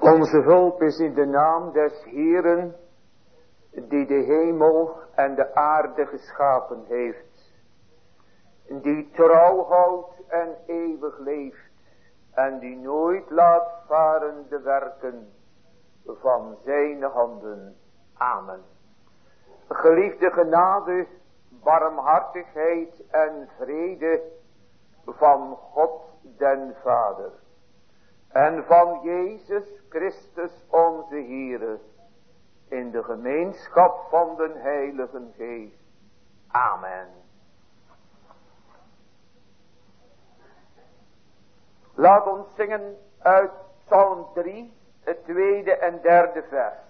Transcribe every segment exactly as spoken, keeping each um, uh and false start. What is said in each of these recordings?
Onze hulp is in de naam des Heeren, die de hemel en de aarde geschapen heeft, die trouw houdt en eeuwig leeft, en die nooit laat varen de werken van zijn handen. Amen. Geliefde genade, barmhartigheid en vrede van God den Vader en van Jezus Christus onze Heere, in de gemeenschap van den Heiligen Geest. Amen. Laat ons zingen uit Psalm drie, het tweede en derde vers.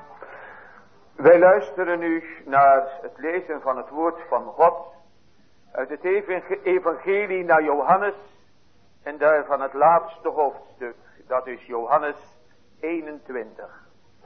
Wij luisteren nu naar het lezen van het woord van God Uit het evangelie naar Johannes en daarvan het laatste hoofdstuk. Dat is Johannes eenentwintig.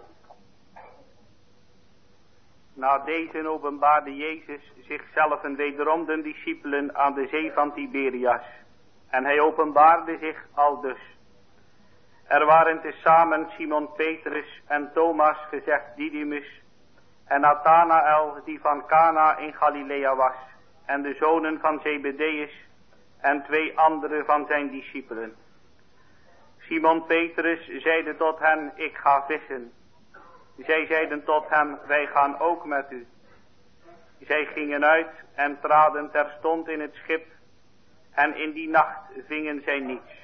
Na deze openbaarde Jezus zichzelf en wederom de discipelen aan de zee van Tiberias. En hij openbaarde zich aldus. Er waren tezamen Simon Petrus en Thomas, gezegd Didymus, en Nathanael die van Cana in Galilea was, en de zonen van Zebedeus en twee andere van zijn discipelen. Simon Petrus zeide tot hen, ik ga vissen. Zij zeiden tot hem, wij gaan ook met u. Zij gingen uit en traden terstond in het schip, en in die nacht vingen zij niets.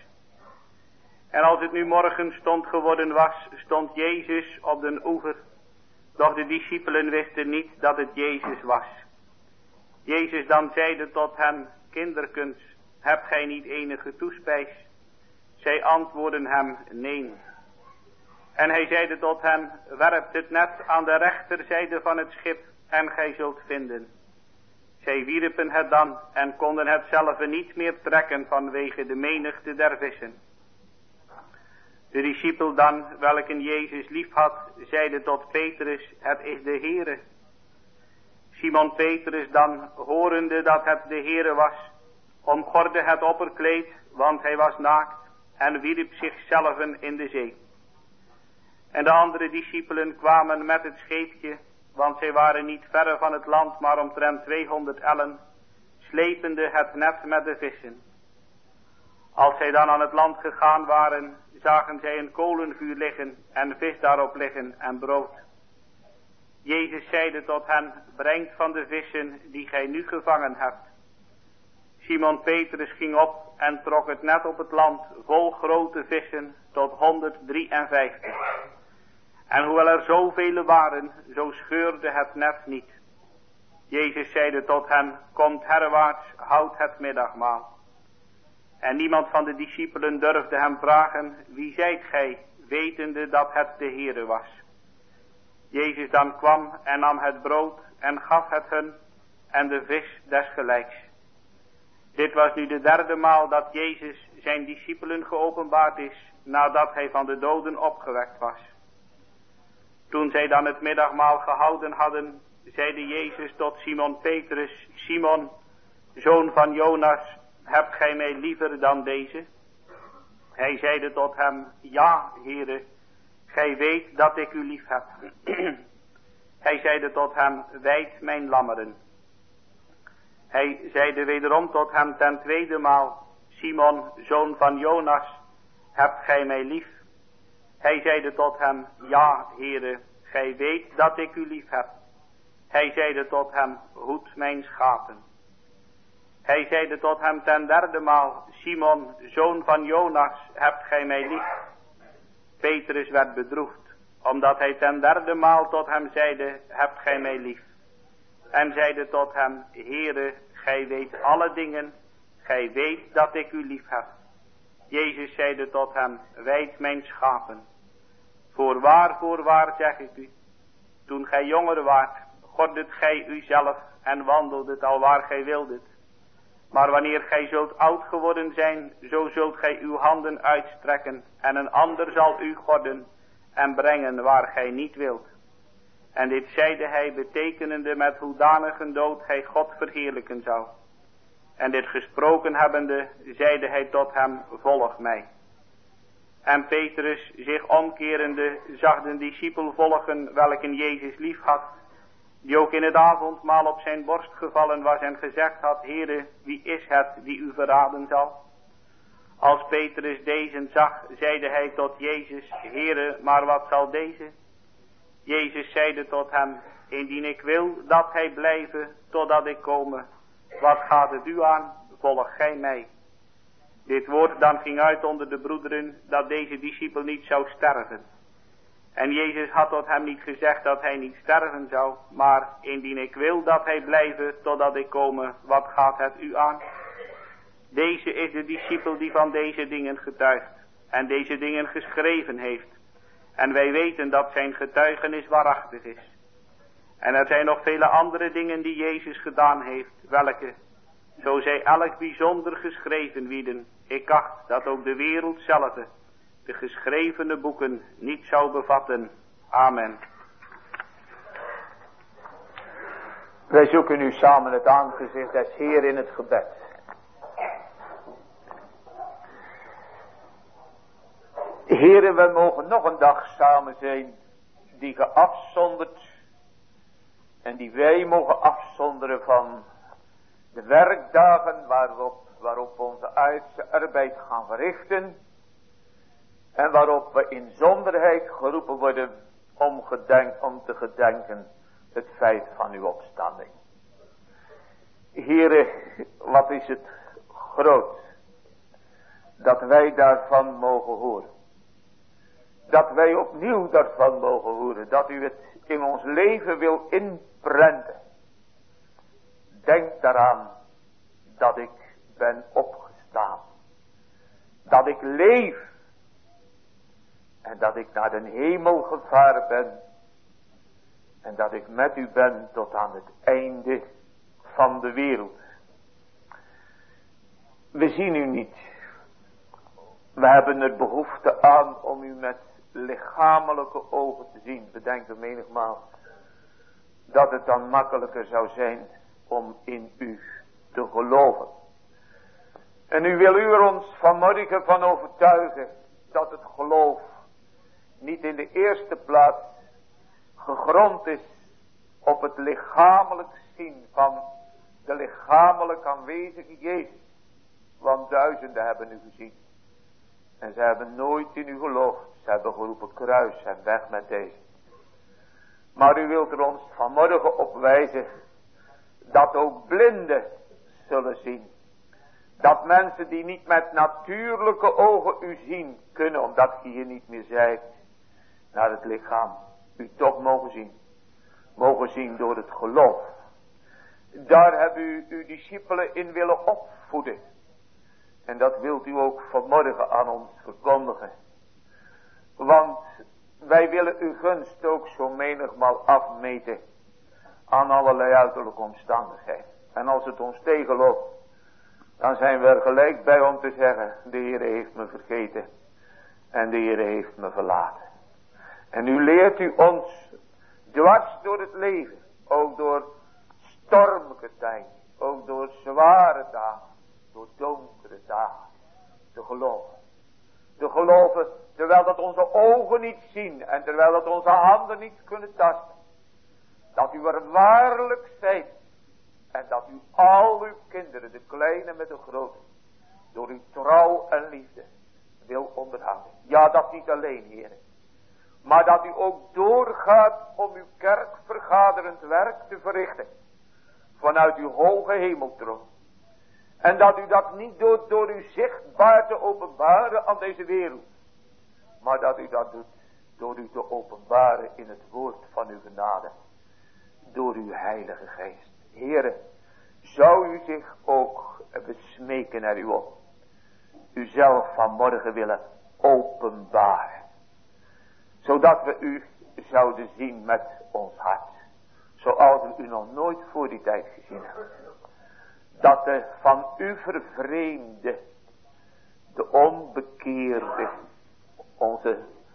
En als het nu morgenstond geworden was, stond Jezus op den oever, doch de discipelen wisten niet dat het Jezus was. Jezus dan zeide tot hen, kinderkens, hebt gij niet enige toespijs? Zij antwoordden hem, nee. En hij zeide tot hen, werpt het net aan de rechterzijde van het schip, en gij zult vinden. Zij wierpen het dan, en konden het zelf niet meer trekken vanwege de menigte der vissen. De discipel dan, welke Jezus lief had, zeide tot Petrus, het is de Heere. Simon Petrus dan, horende dat het de Heere was, omgorde het opperkleed, want hij was naakt, en wierp zichzelf in de zee. En de andere discipelen kwamen met het scheepje, want zij waren niet verre van het land, maar omtrent tweehonderd ellen, slepende het net met de vissen. Als zij dan aan het land gegaan waren, zagen zij een kolenvuur liggen en vis daarop liggen en brood. Jezus zeide tot hen, brengt van de vissen die gij nu gevangen hebt. Simon Petrus ging op en trok het net op het land vol grote vissen tot honderddrieënvijftig. En hoewel er zoveel waren, zo scheurde het net niet. Jezus zeide tot hen, komt herwaarts, houd het middagmaal. En niemand van de discipelen durfde hem vragen, wie zijt gij, wetende dat het de Heere was. Jezus dan kwam en nam het brood en gaf het hun en de vis desgelijks. Dit was nu de derde maal dat Jezus zijn discipelen geopenbaard is, nadat hij van de doden opgewekt was. Toen zij dan het middagmaal gehouden hadden, zeide Jezus tot Simon Petrus, Simon, zoon van Jonas, hebt gij mij liever dan deze? Hij zeide tot hem, ja, Heere, gij weet dat ik u lief heb. Hij zeide tot hem, wijd mijn lammeren. Hij zeide wederom tot hem ten tweede maal, Simon, zoon van Jonas, hebt gij mij lief? Hij zeide tot hem, ja, Heere, gij weet dat ik u lief heb. Hij zeide tot hem, hoed mijn schapen. Hij zeide tot hem ten derde maal, Simon, zoon van Jonas, hebt gij mij lief? Petrus werd bedroefd, omdat hij ten derde maal tot hem zeide, hebt gij mij lief? En zeide tot hem, Heere, gij weet alle dingen, gij weet dat ik u lief heb. Jezus zeide tot hem, wijd mijn schapen. Voorwaar, voorwaar zeg ik u, toen gij jonger waart, gordet gij uzelf en wandeldet alwaar gij wildet. Maar wanneer gij zult oud geworden zijn, zo zult gij uw handen uitstrekken en een ander zal u gorden en brengen waar gij niet wilt. En dit zeide hij betekenende met hoedanige dood hij God verheerlijken zou. En dit gesproken hebbende, zeide hij tot hem, volg mij. En Petrus, zich omkerende, zag de discipel volgen, welke Jezus lief had, die ook in het avondmaal op zijn borst gevallen was en gezegd had, Heere, wie is het die u verraden zal? Als Petrus deze zag, zeide hij tot Jezus, Heere, maar wat zal deze? Jezus zeide tot hem, indien ik wil dat hij blijven totdat ik komme, wat gaat het u aan, volg gij mij. Dit woord dan ging uit onder de broederen, dat deze discipel niet zou sterven. En Jezus had tot hem niet gezegd dat hij niet sterven zou, maar indien ik wil dat hij blijven totdat ik komme, wat gaat het u aan? Deze is de discipel die van deze dingen getuigt en deze dingen geschreven heeft. En wij weten dat zijn getuigenis waarachtig is. En er zijn nog vele andere dingen die Jezus gedaan heeft, welke Zo zij elk bijzonder geschreven wieden. Ik acht dat ook de wereld zelf de geschrevene boeken niet zou bevatten. Amen. Wij zoeken nu samen het aangezicht des Heer in het gebed. Heren, wij mogen nog een dag samen zijn die geafzonderd en die wij mogen afzonderen van de werkdagen waarop, waarop we onze aardse arbeid gaan verrichten en waarop we in zonderheid geroepen worden om, gedenk, om te gedenken het feit van uw opstanding. Heren, wat is het groot dat wij daarvan mogen horen. Dat wij opnieuw daarvan mogen horen. Dat u het in ons leven wil inprenten. Denk daaraan dat ik ben opgestaan. Dat ik leef. En dat ik naar de hemel gevaren ben. En dat ik met u ben tot aan het einde van de wereld. We zien u niet. We hebben er behoefte aan om u met lichamelijke ogen te zien. We denken menigmaal dat het dan makkelijker zou zijn om in u te geloven. En nu wil u er ons vanmorgen van overtuigen dat het geloof niet in de eerste plaats gegrond is op het lichamelijk zien van de lichamelijk aanwezige Jezus. Want duizenden hebben u gezien. En ze hebben nooit in u geloofd. Ze hebben geroepen kruis en weg met deze. Maar u wilt er ons vanmorgen op wijzen dat ook blinden zullen zien. Dat mensen die niet met natuurlijke ogen u zien kunnen, omdat je hier niet meer zijt, naar het lichaam, u toch mogen zien. Mogen zien door het geloof. Daar hebben u uw discipelen in willen opvoeden. En dat wilt u ook vanmorgen aan ons verkondigen. Want wij willen uw gunst ook zo menigmaal afmeten aan allerlei uiterlijke omstandigheden. En als het ons tegenloopt, dan zijn we er gelijk bij om te zeggen, de Heer heeft me vergeten en de Heer heeft me verlaten. En nu leert u ons dwars door het leven, ook door stormige tijden, ook door zware dagen, door donkere dagen, te geloven. Te geloven terwijl dat onze ogen niet zien en terwijl dat onze handen niet kunnen tasten. Dat u er waarlijk zijt en dat u al uw kinderen, de kleine met de grote, door uw trouw en liefde wil onderhouden. Ja, dat niet alleen, heren. Maar dat u ook doorgaat om uw kerkvergaderend werk te verrichten. Vanuit uw hoge hemeltroon. En dat u dat niet doet door u zichtbaar te openbaren aan deze wereld. Maar dat u dat doet door u te openbaren in het woord van uw genade. Door uw heilige geest. Heere, zou u zich ook besmeken naar u op. U zelf vanmorgen willen openbaren. Zodat we u zouden zien met ons hart. Zoals we u nog nooit voor die tijd gezien hebben. Dat de van u vervreemde, de onbekeerde, onze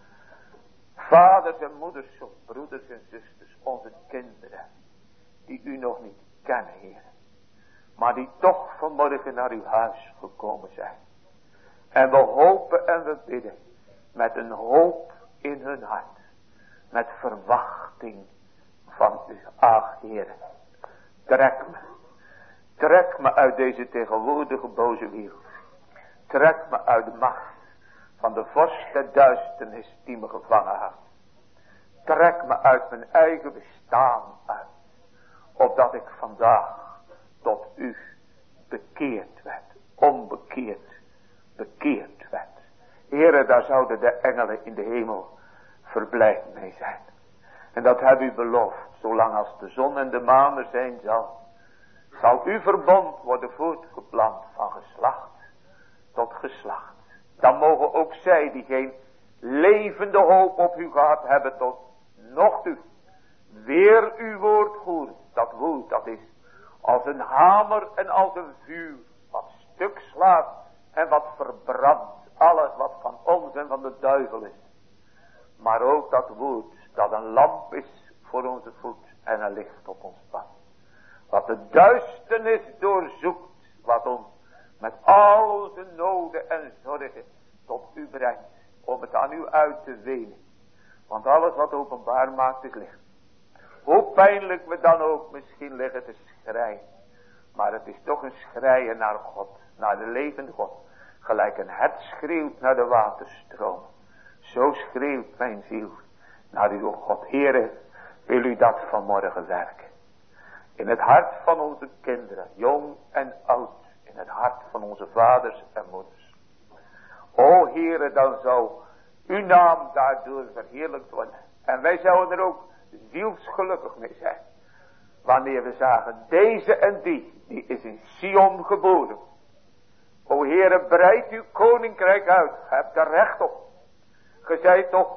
vaders en moeders, broeders en zusters, onze kinderen, die u nog niet kennen, Heer. Maar die toch vanmorgen naar uw huis gekomen zijn. En we hopen en we bidden met een hoop in hun hart. Met verwachting van u. Ach, Heer, trek me. Trek me uit deze tegenwoordige boze wereld. Trek me uit de macht van de vorst der duisternis die me gevangen had. Trek me uit mijn eigen bestaan uit. Opdat ik vandaag tot u bekeerd werd. Onbekeerd bekeerd werd. Heere, daar zouden de engelen in de hemel verblijd mee zijn. En dat heb u beloofd. Zolang als de zon en de maan er zijn zal. Zal uw verbond worden voortgeplant van geslacht tot geslacht. Dan mogen ook zij die geen levende hoop op u gehad hebben tot nog toe. Weer uw woord horen. Dat woord dat is als een hamer en als een vuur, wat stuk slaat en wat verbrandt alles wat van ons en van de duivel is. Maar ook dat woord dat een lamp is voor onze voet en een licht op ons pad. Wat de duisternis doorzoekt, wat ons met al onze noden en zorgen tot u brengt, om het aan u uit te wenen. Want alles wat openbaar maakt is licht. Hoe pijnlijk we dan ook misschien liggen te schreien. Maar het is toch een schreien naar God, naar de levende God. Gelijk een hert schreeuwt naar de waterstroom. Zo schreeuwt mijn ziel naar uw God. Heere, wil u dat vanmorgen werken. In het hart van onze kinderen, jong en oud. In het hart van onze vaders en moeders. O Heere, dan zou uw naam daardoor verheerlijkt worden. En wij zouden er ook zielsgelukkig mee zijn. Wanneer we zagen, deze en die, die is in Sion geboren. O Heere, breid uw koninkrijk uit. Ge hebt er recht op. Ge zijt toch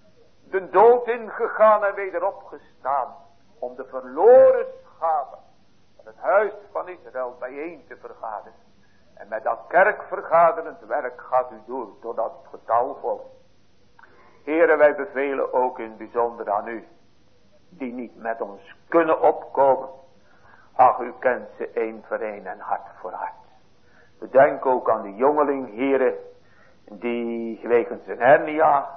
de dood ingegaan en weder opgestaan. Om de verloren schapen van het huis van Israël bijeen te vergaderen. En met dat kerkvergaderend werk gaat u door totdat het getal volgt. Heere, wij bevelen ook in het bijzonder aan u. Die niet met ons kunnen opkomen. Ach, u kent ze één voor één en hart voor hart. We denken ook aan de jongeling, Heere, die wegens zijn hernia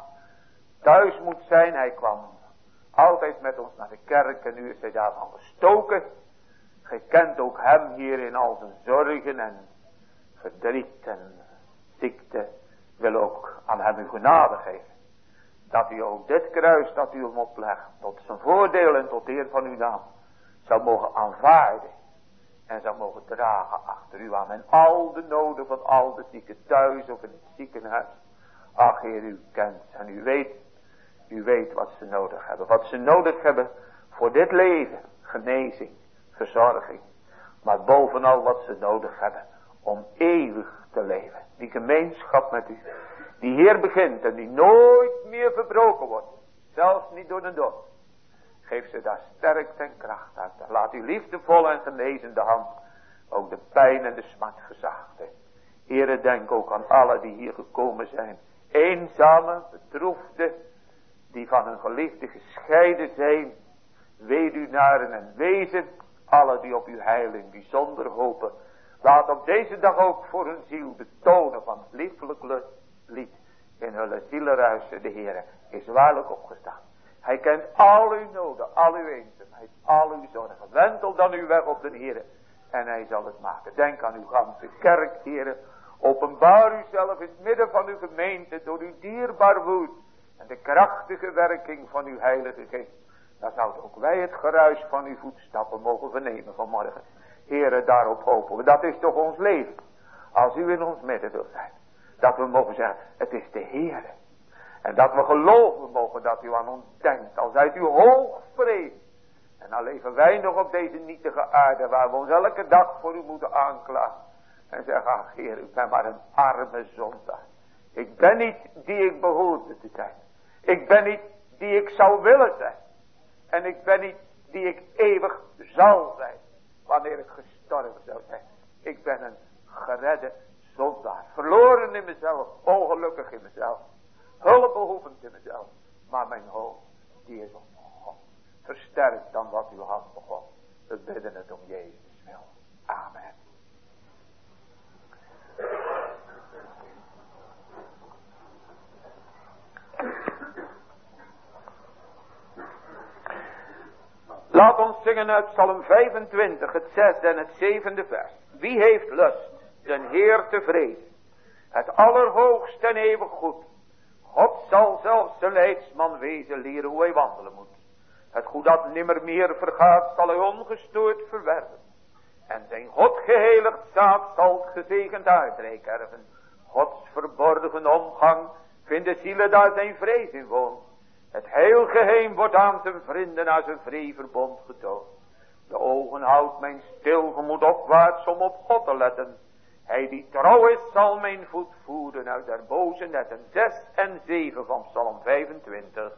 thuis moet zijn. Hij kwam altijd met ons naar de kerk en nu is hij daarvan gestoken. Gij kent ook hem hier in al zijn zorgen en verdriet en ziekte. Wil ook aan hem uw genade geven. Dat u ook dit kruis dat u hem oplegt tot zijn voordeel en tot eer van uw naam zou mogen aanvaarden. En zou mogen dragen achter u aan. En al de noden van al de zieken thuis of in het ziekenhuis. Ach Heer, u kent en u weet. U weet wat ze nodig hebben. Wat ze nodig hebben voor dit leven. Genezing, verzorging. Maar bovenal wat ze nodig hebben om eeuwig te leven. Die gemeenschap met u. Die hier begint en die nooit meer verbroken wordt. Zelfs niet door de dood. Geef ze daar sterkte en kracht uit. Laat uw liefdevol en genezende hand ook de pijn en de smart verzachten. Heere, denk ook aan alle die hier gekomen zijn. Eenzame, bedroefde, die van hun geliefde gescheiden zijn. Weduwnaren en wezen. Alle die op uw heiling bijzonder hopen. Laat op deze dag ook voor hun ziel de tonen van het lieflijk lied in hun zielenruisen. De Heere is waarlijk opgestaan. Hij kent al uw noden, al uw eenzaamheid, al uw zorgen. Wendel dan uw weg op de Heere en hij zal het maken. Denk aan uw ganse kerk, Heere. Openbaar uzelf in het midden van uw gemeente door uw dierbaar woord en de krachtige werking van uw heilige geest. Dan zouden ook wij het geruis van uw voetstappen mogen vernemen vanmorgen. Heere, daarop hopen we. Dat is toch ons leven. Als u in ons midden wilt zijn. Dat we mogen zeggen, het is de Heere. En dat we geloven mogen dat u aan ons denkt. Al zijt u hoog vreemd. En dan leven wij nog op deze nietige aarde. Waar we ons elke dag voor u moeten aanklagen. En zeggen, ach Heer, ik ben maar een arme zondaar. Ik ben niet die ik behoorde te zijn. Ik ben niet die ik zou willen zijn. En ik ben niet die ik eeuwig zal zijn. Wanneer ik gestorven zou zijn. Ik ben een geredde zondaar. Verloren in mezelf. Ongelukkig in mezelf. Hulpbehoevend in mezelf. Maar mijn hoop, die is op God. Versterk dan wat u had begon. We bidden het om Jezus wil. Amen. Laat ons zingen uit Psalm vijfentwintig, het zesde en het zevende vers. Wie heeft lust den Heer te vrezen? Het allerhoogste en eeuwig goed. God zal zelfs de leidsman wezen, leren hoe hij wandelen moet. Het goed dat nimmer meer vergaat, zal hij ongestoord verwerven. En zijn God geheiligd zaad zal het gezegend aardrijk erven. Gods verborgen omgang vinden zielen daar zijn vrees in woont. Het heilgeheim wordt aan zijn vrienden naar zijn vreeverbond getoond. De ogen houdt mijn stil gemoed opwaarts om op God te letten. Hij die trouw is zal mijn voet voeren uit der boze netten. Zes en zeven van Psalm vijfentwintig.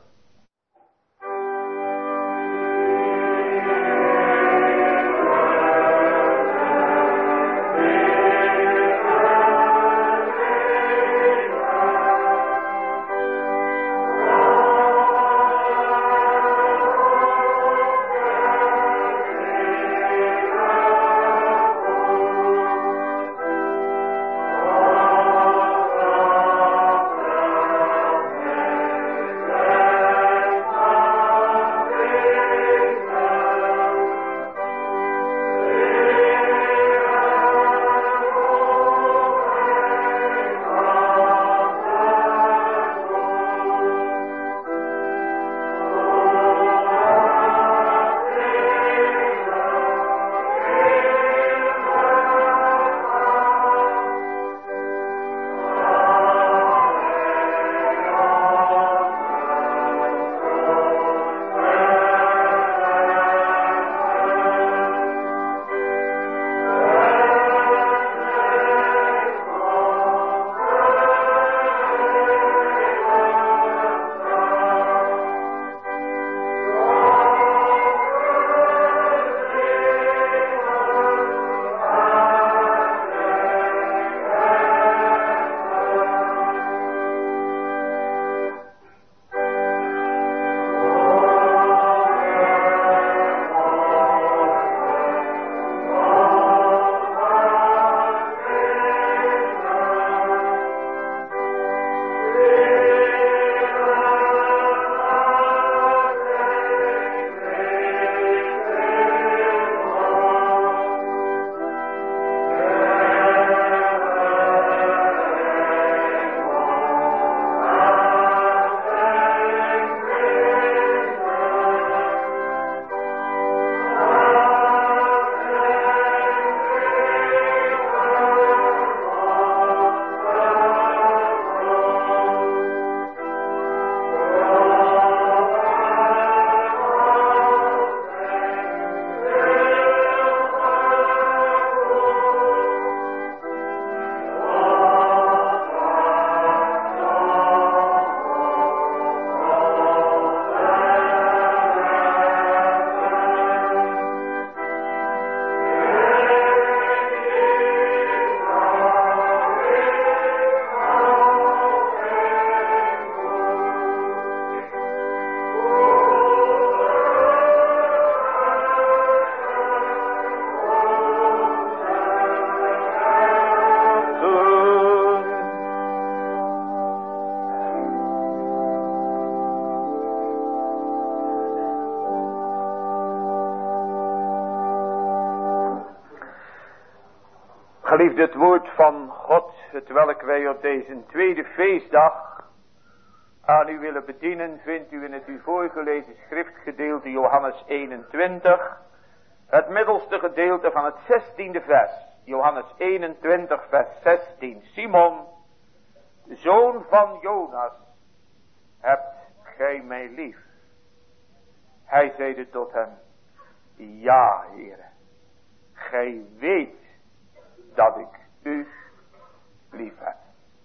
Geliefde, het woord van God, het welk wij op deze tweede feestdag aan u willen bedienen, vindt u in het u voorgelezen schriftgedeelte Johannes eenentwintig, het middelste gedeelte van het zestiende vers. Johannes eenentwintig vers zestien. Simon, zoon van Jonas, hebt gij mij lief? Hij zeide tot hem, ja, Heere, gij weet dat ik u lief heb.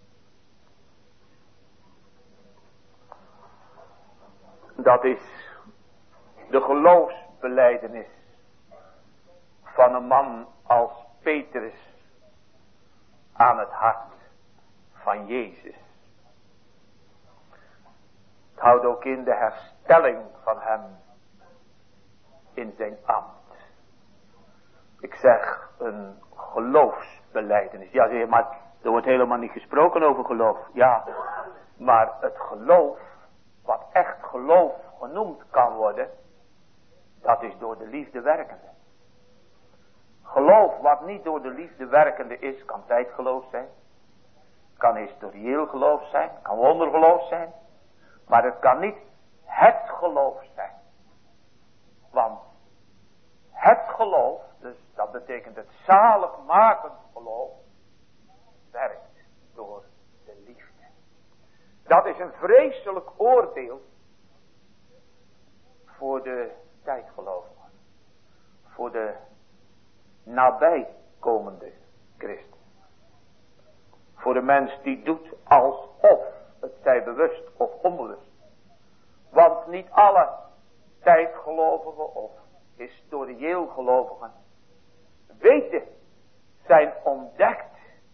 Dat is de geloofsbelijdenis van een man als Petrus aan het hart van Jezus. Het houdt ook in de herstelling van hem in zijn ambt. Ik zeg een geloofsbelijdenis. Ja, zeg je, maar er wordt helemaal niet gesproken over geloof. Ja, maar het geloof, wat echt geloof genoemd kan worden, dat is door de liefde werkende. Geloof wat niet door de liefde werkende is, kan tijdgeloof zijn, kan historieel geloof zijn, kan wondergeloof zijn, maar het kan niet het geloof zijn. Want het geloof, dus dat betekent het zaligmakend geloof, werkt door de liefde. Dat is een vreselijk oordeel voor de tijdgelovigen, voor de nabijkomende christen. Voor de mens die doet alsof, het zij bewust of onbewust. Want niet alle tijdgelovigen of historieel gelovigen weten, zijn ontdekt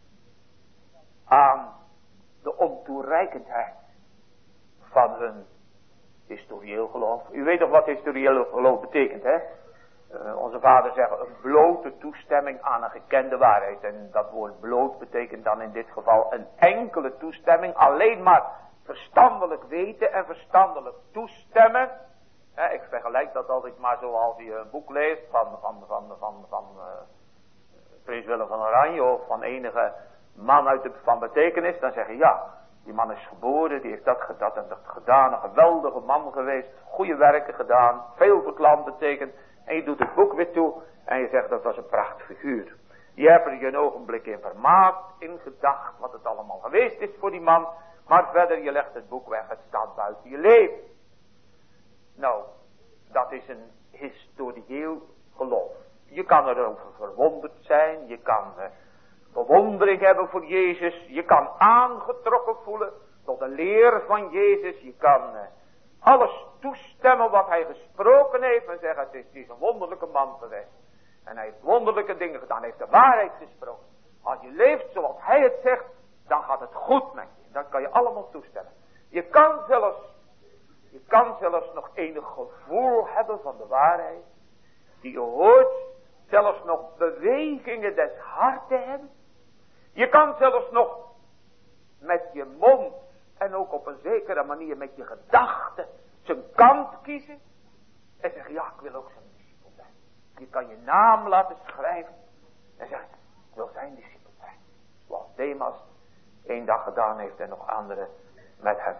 aan de ontoereikendheid van hun historieel geloof. U weet toch wat historieel geloof betekent, hè? Uh, onze vader zeggen een blote toestemming aan een gekende waarheid. En dat woord bloot betekent dan in dit geval een enkele toestemming. Alleen maar verstandelijk weten en verstandelijk toestemmen. Uh, ik vergelijk dat altijd maar zoals je een boek leest van, van, van, van, van uh, Prins Willem van Oranje of van enige man uit de, van betekenis. Dan zeg je ja, die man is geboren, die heeft dat, dat en dat gedaan. Een geweldige man geweest, goede werken gedaan, veel verklant betekent. En je doet het boek weer toe en je zegt dat was een prachtfiguur. Je hebt er je een ogenblik in vermaakt, in gedacht wat het allemaal geweest is voor die man. Maar verder, je legt het boek weg, het staat buiten je leven. Nou, dat is een historieel geloof. Je kan erover verwonderd zijn, je kan uh, bewondering hebben voor Jezus. Je kan aangetrokken voelen tot de leer van Jezus. Je kan uh, alles toestemmen wat hij gesproken heeft en zeggen het is, het is een wonderlijke man geweest. En hij heeft wonderlijke dingen gedaan, hij heeft de waarheid gesproken. Als je leeft zoals hij het zegt, dan gaat het goed met je. Dat kan je allemaal toestemmen. Je kan zelfs, je kan zelfs nog enig gevoel hebben van de waarheid. Die je hoort, zelfs nog bewegingen des harten hebben. Je kan zelfs nog met je mond en ook op een zekere manier met je gedachten zijn kant kiezen. En zeggen, ja, ik wil ook zijn discipel zijn. Je kan je naam laten schrijven. En zeggen, ik wil zijn discipel zijn. Zoals Demas één dag gedaan heeft en nog anderen met hem.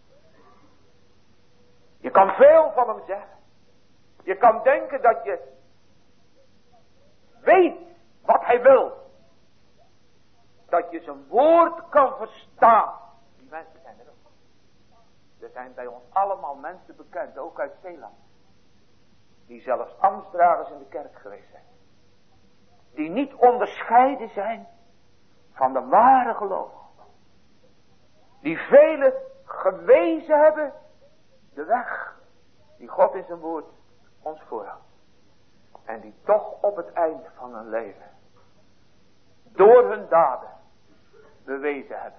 Je kan veel van hem zeggen. Je kan denken dat je weet wat hij wil. Dat je zijn woord kan verstaan. Die mensen zijn er ook. Er zijn bij ons allemaal mensen bekend, ook uit Zeeland. Die zelfs ambtsdragers in de kerk geweest zijn. Die niet onderscheiden zijn van de ware geloof. Die velen gewezen hebben de weg die God in zijn woord ons voorhoudt. En die toch op het eind van hun leven door hun daden bewezen hebben.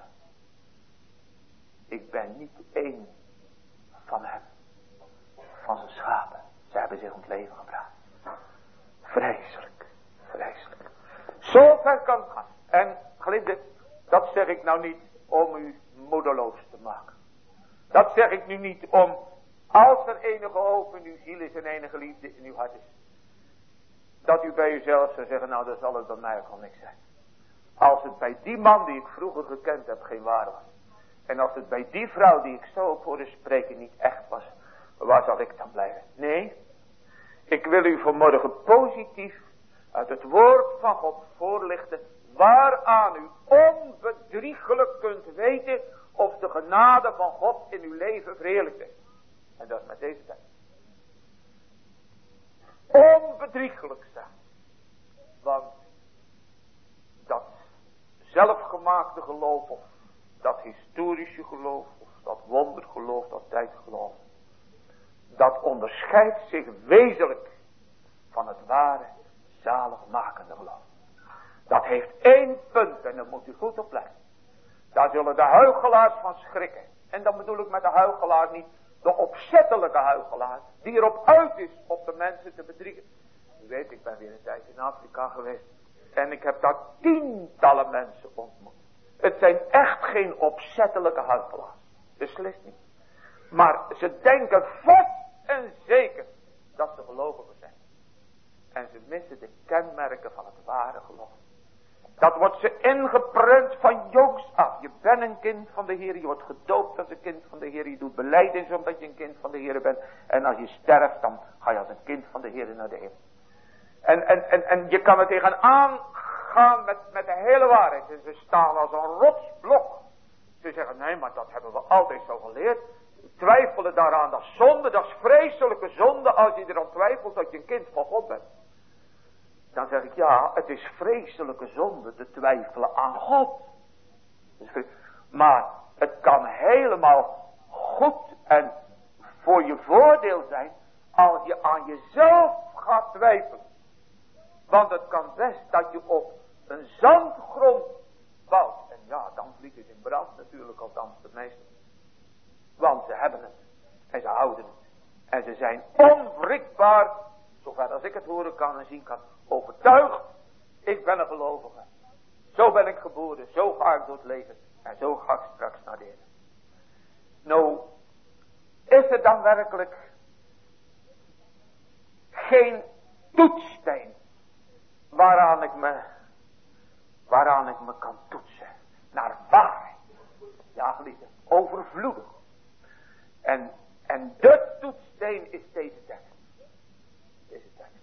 Ik ben niet één van hen, van zijn schapen. Ze hebben zich om het leven gebracht. Vreselijk, vreselijk. Zo ver kan het gaan. En geliefde, dat zeg ik nou niet om u moedeloos te maken. Dat zeg ik nu niet om, als er enige hoop in uw ziel is en enige liefde in uw hart is, dat u bij uzelf zou zeggen, nou dan zal het bij mij ook al niks zijn. Als het bij die man die ik vroeger gekend heb geen waar was. En als het bij die vrouw die ik zo op hoorde spreken niet echt was. Waar zal ik dan blijven? Nee. Ik wil u vanmorgen positief uit het woord van God voorlichten. Waaraan u onbedriegelijk kunt weten of de genade van God in uw leven verheerlijkt is. En dat is met deze tijd. Onbedriegelijk zijn. Want dat zelfgemaakte geloof of dat historische geloof of dat wondergeloof, dat tijdgeloof. Dat onderscheidt zich wezenlijk van het ware zaligmakende geloof. Dat heeft één punt en daar moet u goed op letten. Daar zullen de huichelaars van schrikken. En dan bedoel ik met de huichelaar niet de opzettelijke huichelaar. Die erop uit is om de mensen te bedriegen. U weet, ik ben weer een tijd in Afrika geweest. En ik heb daar tientallen mensen ontmoet. Het zijn echt geen opzettelijke huichelaars. Beslist niet. Maar ze denken vast en zeker dat ze gelovigen zijn. En ze missen de kenmerken van het ware geloof. Dat wordt ze ingeprent van jongs af. Je bent een kind van de Heer. Je wordt gedoopt als een kind van de Heer. Je doet belijdenis omdat je een kind van de Heer bent. En als je sterft dan ga je als een kind van de Heer naar de hemel. En, en, en, en je kan er tegenaan gaan met, met de hele waarheid. En ze staan als een rotsblok. Ze zeggen nee, maar dat hebben we altijd zo geleerd. Twijfelen daaraan, dat is zonde. Dat is vreselijke zonde als je eraan twijfelt dat je een kind van God bent. Dan zeg ik ja, het is vreselijke zonde te twijfelen aan God. Maar het kan helemaal goed en voor je voordeel zijn als je aan jezelf gaat twijfelen. Want het kan best dat je op een zandgrond bouwt. En ja, dan vliegt het in brand natuurlijk, althans de meesten. Want ze hebben het. En ze houden het. En ze zijn onwrikbaar, zover als ik het horen kan en zien kan, overtuigd. Ik ben een gelovige. Zo ben ik geboren. Zo ga ik door het leven. En zo ga ik straks naar de Heer. Nou, is er dan werkelijk geen toetssteen waaraan ik me, waaraan ik me kan toetsen. Naar waarheid. Ja, geliefde, overvloedig. En, en de toetssteen is deze tekst. Deze tekst.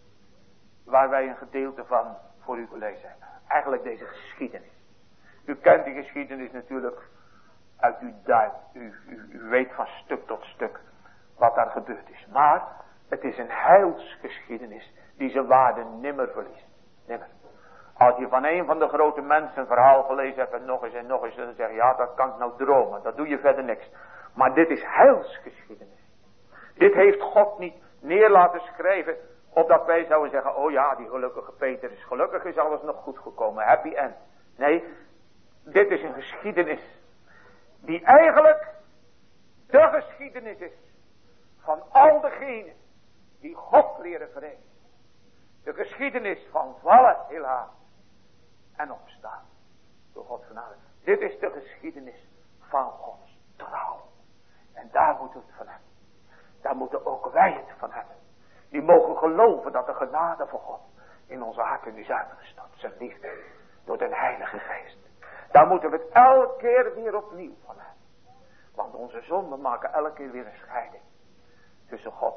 Waar wij een gedeelte van voor u gelezen hebben. Eigenlijk deze geschiedenis. U kent die geschiedenis natuurlijk uit uw duim. U, u, u weet van stuk tot stuk wat daar gebeurd is. Maar het is een heilsgeschiedenis die zijn waarde nimmer verliest. Nimmer. Als je van een van de grote mensen een verhaal gelezen hebt en nog eens en nog eens, dan zeg je ja, dat kan ik nou dromen. Dat doe je verder niks. Maar dit is heilsgeschiedenis. Dit heeft God niet neer laten schrijven, opdat wij zouden zeggen, oh ja, die gelukkige Peter is gelukkig, is alles nog goed gekomen, happy end. Nee, dit is een geschiedenis die eigenlijk de geschiedenis is van al degenen die God leren vrezen. De geschiedenis van vallen, helaas, en opstaan door Gods genade. Dit is de geschiedenis van Gods trouw. En daar moeten we het van hebben. Daar moeten ook wij het van hebben. Die mogen geloven dat de genade van God in onze harten is uitgestort. Zijn liefde door de Heilige Geest. Daar moeten we het elke keer weer opnieuw van hebben. Want onze zonden maken elke keer weer een scheiding. Tussen God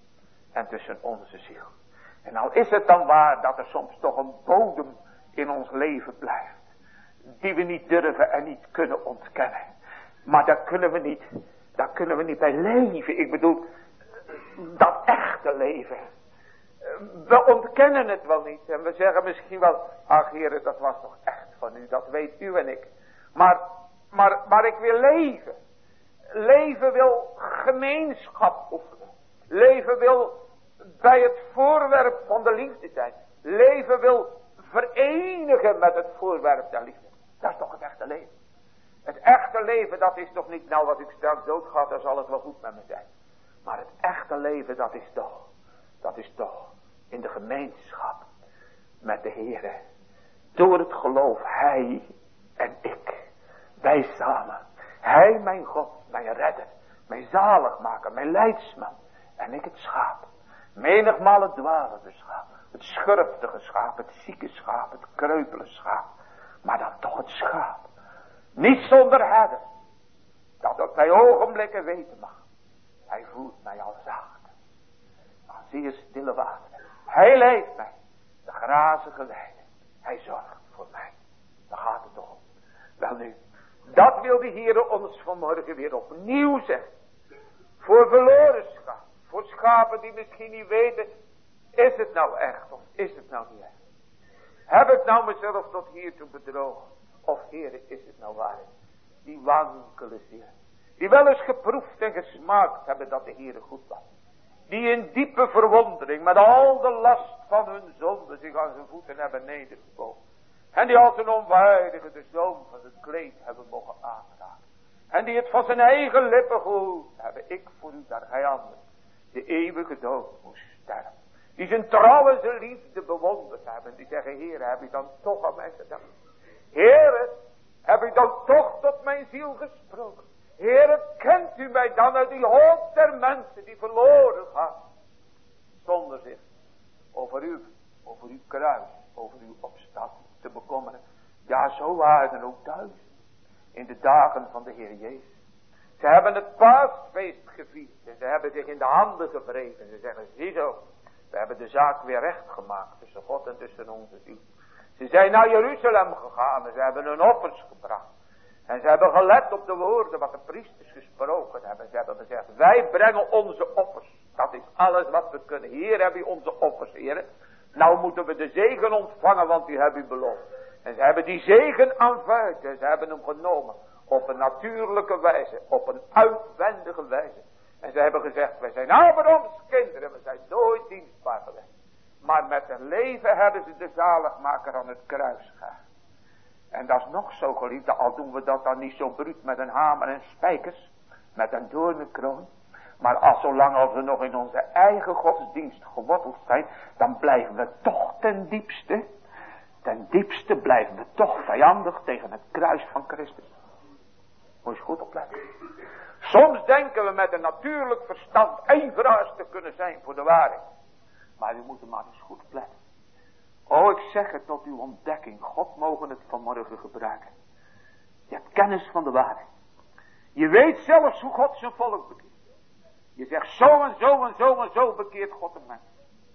en tussen onze ziel. En nou is het dan waar dat er soms toch een bodem in ons leven blijft. Die we niet durven en niet kunnen ontkennen. Maar daar kunnen we niet, daar kunnen we niet bij leven. Ik bedoel, dat echte leven. We ontkennen het wel niet. En we zeggen misschien wel, ach Heere, dat was toch echt van u. Dat weet u en ik. Maar, maar, maar ik wil leven. Leven wil gemeenschap oefenen. Leven wil bij het voorwerp van de liefde zijn. Leven wil verenigen met het voorwerp der liefde. Dat is toch het echte leven. Het echte leven, dat is toch niet, nou als ik straks dood ga, dan zal het wel goed met me zijn. Maar het echte leven, dat is toch, dat is toch in de gemeenschap met de Heere. Door het geloof, Hij en ik. Wij samen. Hij mijn God, mijn redder, mijn zaligmaker, mijn leidsman. En ik het schaap. Menigmaal het dwalende schaap. Het schurftige schaap, het zieke schaap, het kreupele schaap. Maar dan toch het schaap. Niet zonder herder. Dat het bij ogenblikken weten mag. Hij voert mij al zacht. Aan zeer stille wateren. Hij leidt mij. De grazige weiden. Hij zorgt voor mij. Daar gaat het toch om. Wel nu. Dat wil de Heere ons vanmorgen weer opnieuw zeggen. Voor verloren schapen. Voor schapen die misschien niet weten. Is het nou echt of is het nou niet echt? Heb ik nou mezelf tot hiertoe bedrogen? Of Heere, is het nou waar? Die wankele zielen. Die wel eens geproefd en gesmaakt hebben dat de Heere goed was. Die in diepe verwondering met al de last van hun zonde zich aan zijn voeten hebben nedergebogen. En die als een onwaardige de zoom van het kleed hebben mogen aanraken. En die het van zijn eigen lippen gehoord hebben. Ik voor u daar vijanden de eeuwige dood moest sterven. Die zijn trouw en zijn liefde bewonderd hebben. Die zeggen, Heere, heb je dan toch aan mij gedaan? Heere, heb je dan toch tot mijn ziel gesproken? Heere, kent u mij dan uit die hoop der mensen die verloren gaan? Zonder zich over u, over uw kruis, over uw opstanding te bekommeren. Ja, zo waren er ook duizend in de dagen van de Heer Jezus. Ze hebben het paasfeest gevierd en ze hebben zich in de handen gewreven. Ze zeggen, ziezo, we hebben de zaak weer recht gemaakt tussen God en tussen onze ziel. Ze zijn naar Jeruzalem gegaan en ze hebben hun offers gebracht. En ze hebben gelet op de woorden wat de priesters gesproken hebben. Ze hebben gezegd, wij brengen onze offers. Dat is alles wat we kunnen. Hier hebben u onze offers, heren. Nou moeten we de zegen ontvangen, want u hebt u beloofd. En ze hebben die zegen aanvaard en ze hebben hem genomen. Op een natuurlijke wijze, op een uitwendige wijze. En ze hebben gezegd, wij zijn Abrahams kinderen, we zijn nooit dienstbaar geweest. Maar met hun leven hebben ze de zaligmaker aan het kruis gehaald. En dat is nog zo geliefde, al doen we dat dan niet zo bruut met een hamer en spijkers, met een doornenkroon. Maar als zolang als we nog in onze eigen godsdienst geworteld zijn, dan blijven we toch ten diepste, ten diepste blijven we toch vijandig tegen het kruis van Christus. Moet je goed opletten. Soms denken we met een natuurlijk verstand ijveraars te kunnen zijn voor de waarheid. Maar u moet er maar eens goed opletten. Oh, ik zeg het tot uw ontdekking. God mogen het vanmorgen gebruiken. Je hebt kennis van de waarheid. Je weet zelfs hoe God zijn volk bekeert. Je zegt zo en zo en zo en zo bekeert God een mens.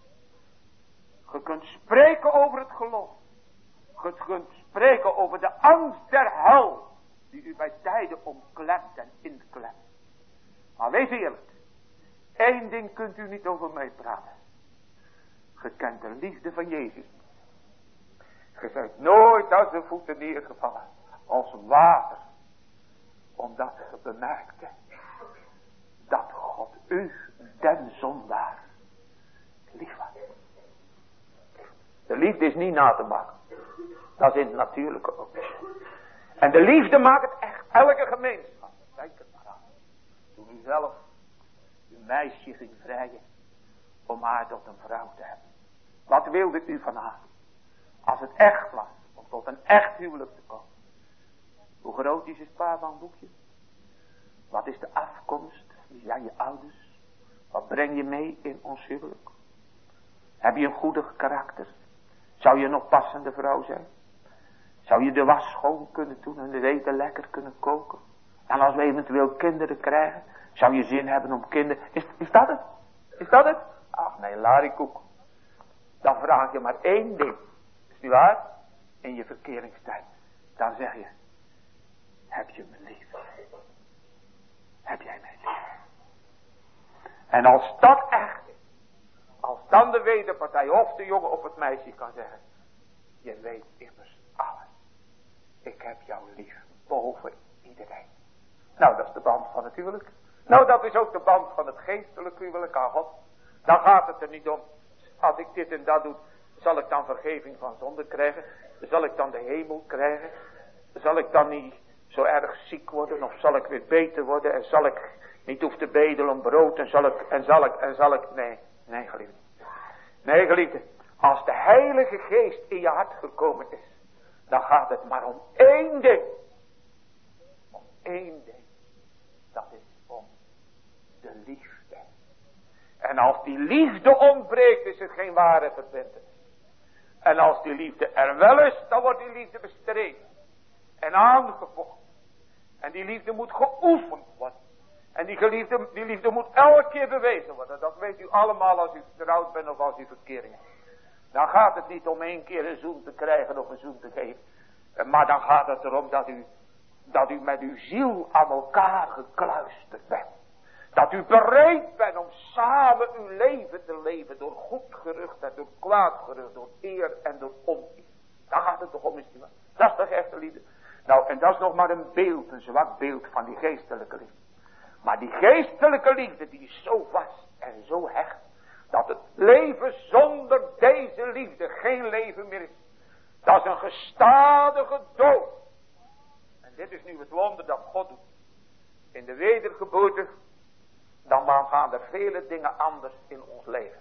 Je kunt spreken over het geloof. Je kunt spreken over de angst der hel. Die u bij tijden omklemt en inklemt. Maar wees eerlijk. Eén ding kunt u niet over mij praten. Je kent de liefde van Jezus. Je bent nooit uit de voeten neergevallen. Als water. Omdat je bemerkte. Dat God u, den zondaar, lief had. De liefde is niet na te maken. Dat is in het natuurlijke ook. En de liefde maakt het echt. Elke gemeenschap. Denk het maar aan. Toen u zelf uw meisje ging vrijen. Om haar tot een vrouw te hebben. Wat wilde u van haar? Als het echt was. Om tot een echt huwelijk te komen. Hoe groot is het spaarbankboekje? Wat is de afkomst? Wie zijn je ouders? Wat breng je mee in ons huwelijk? Heb je een goedig karakter? Zou je een oppassende vrouw zijn? Zou je de was schoon kunnen doen en de eten lekker kunnen koken? En als we eventueel kinderen krijgen, zou je zin hebben om kinderen... Is, is dat het? Is dat het? Ach nee, larikoek. Dan vraag je maar één ding. Is niet waar? In je verkeringstijd. Dan zeg je, heb je me lief? Heb jij mij lief? En als dat echt is, als dan de wederpartij of de jongen of het meisje kan zeggen, je weet immers alles. Ik heb jou lief, boven iedereen. Nou, dat is de band van het huwelijk. Nou, dat is ook de band van het geestelijke huwelijk aan God. Dan gaat het er niet om, als ik dit en dat doe, zal ik dan vergeving van zonde krijgen? Zal ik dan de hemel krijgen? Zal ik dan niet zo erg ziek worden? Of zal ik weer beter worden? En zal ik niet hoeven te bedelen om brood? En zal ik, en zal ik, en zal ik... Nee, nee geliefde. Nee geliefde. Als de Heilige Geest in je hart gekomen is, dan gaat het maar om één ding. Om één ding. Dat is om de liefde. En als die liefde ontbreekt, is het geen ware verbintenis. En als die liefde er wel is, dan wordt die liefde bestreden. En aangevochten. En die liefde moet geoefend worden. En die, geliefde, die liefde moet elke keer bewezen worden. Dat weet u allemaal als u getrouwd bent of als u verkering hebt. Dan gaat het niet om één keer een zoen te krijgen of een zoen te geven. Maar dan gaat het erom dat u, dat u met uw ziel aan elkaar gekluisterd bent. Dat u bereid bent om samen uw leven te leven. Door goed gerucht en door kwaad gerucht. Door eer en door oneer. Daar gaat het toch om, is niet waar? Dat is toch echte liefde. Nou, en dat is nog maar een beeld, een zwak beeld van die geestelijke liefde. Maar die geestelijke liefde, die is zo vast en zo hecht. Dat het leven zonder deze liefde geen leven meer is. Dat is een gestadige dood. En dit is nu het wonder dat God doet. In de wedergeboorte, dan gaan er vele dingen anders in ons leven.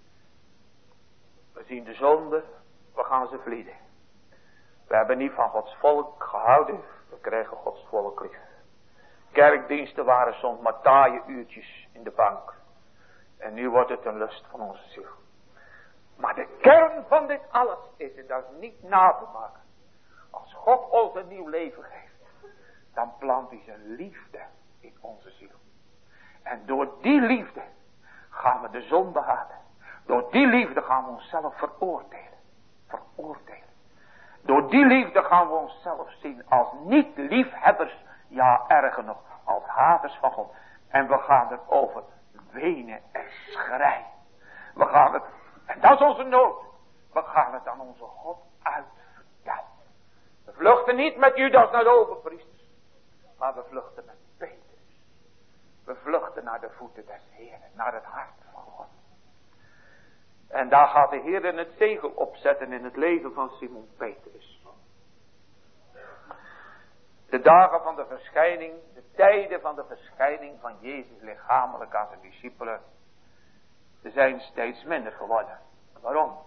We zien de zonde, we gaan ze vlieden. We hebben niet van Gods volk gehouden, we krijgen Gods volk lief. Kerkdiensten waren soms maar taaie uurtjes in de bank. En nu wordt het een lust van onze ziel. Maar de kern van dit alles is, en dat is niet na te maken. Als God ons een nieuw leven geeft, dan plant hij zijn liefde in onze ziel. En door die liefde gaan we de zonde haten. Door die liefde gaan we onszelf veroordelen. Veroordelen. Door die liefde gaan we onszelf zien als niet liefhebbers, ja erger nog, als haters van God. En we gaan erover wenen en schreien. We gaan het, en dat is onze nood, we gaan het aan onze God uitvertellen. We vluchten niet met Judas naar de overpriesters, maar we vluchten met Petrus. We vluchten naar de voeten des Heeren, naar het hart van God. En daar gaat de Heer het zegel opzetten in het leven van Simon Petrus. De dagen van de verschijning, de tijden van de verschijning van Jezus lichamelijk aan zijn discipelen, ze zijn steeds minder geworden. Waarom?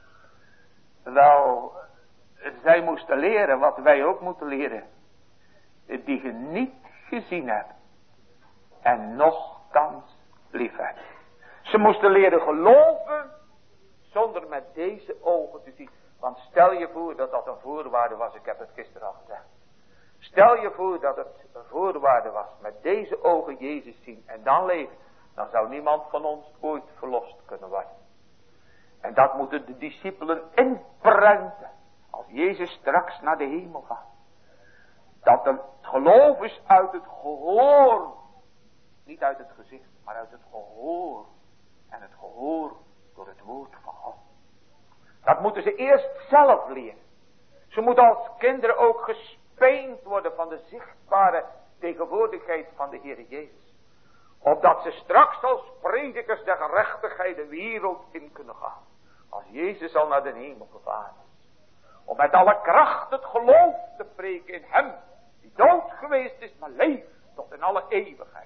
Wel, zij moesten leren wat wij ook moeten leren. Die je niet gezien hebt en nochtans lief hebt. Ze moesten leren geloven zonder met deze ogen te zien. Want stel je voor dat dat een voorwaarde was, ik heb het gisteren al gezegd. Stel je voor dat het een voorwaarde was, met deze ogen Jezus zien en dan leven. Dan zou niemand van ons ooit verlost kunnen worden. En dat moeten de discipelen inprenten. Als Jezus straks naar de hemel gaat. Dat het geloof is uit het gehoor. Niet uit het gezicht, maar uit het gehoor. En het gehoor door het woord van God. Dat moeten ze eerst zelf leren. Ze moeten als kinderen ook gespeend worden van de zichtbare tegenwoordigheid van de Heer Jezus. Opdat ze straks als predikers der gerechtigheid de wereld in kunnen gaan. Als Jezus al naar de hemel gevaren is. Om met alle kracht het geloof te preken in hem. Die dood geweest is, maar leeft tot in alle eeuwigheid.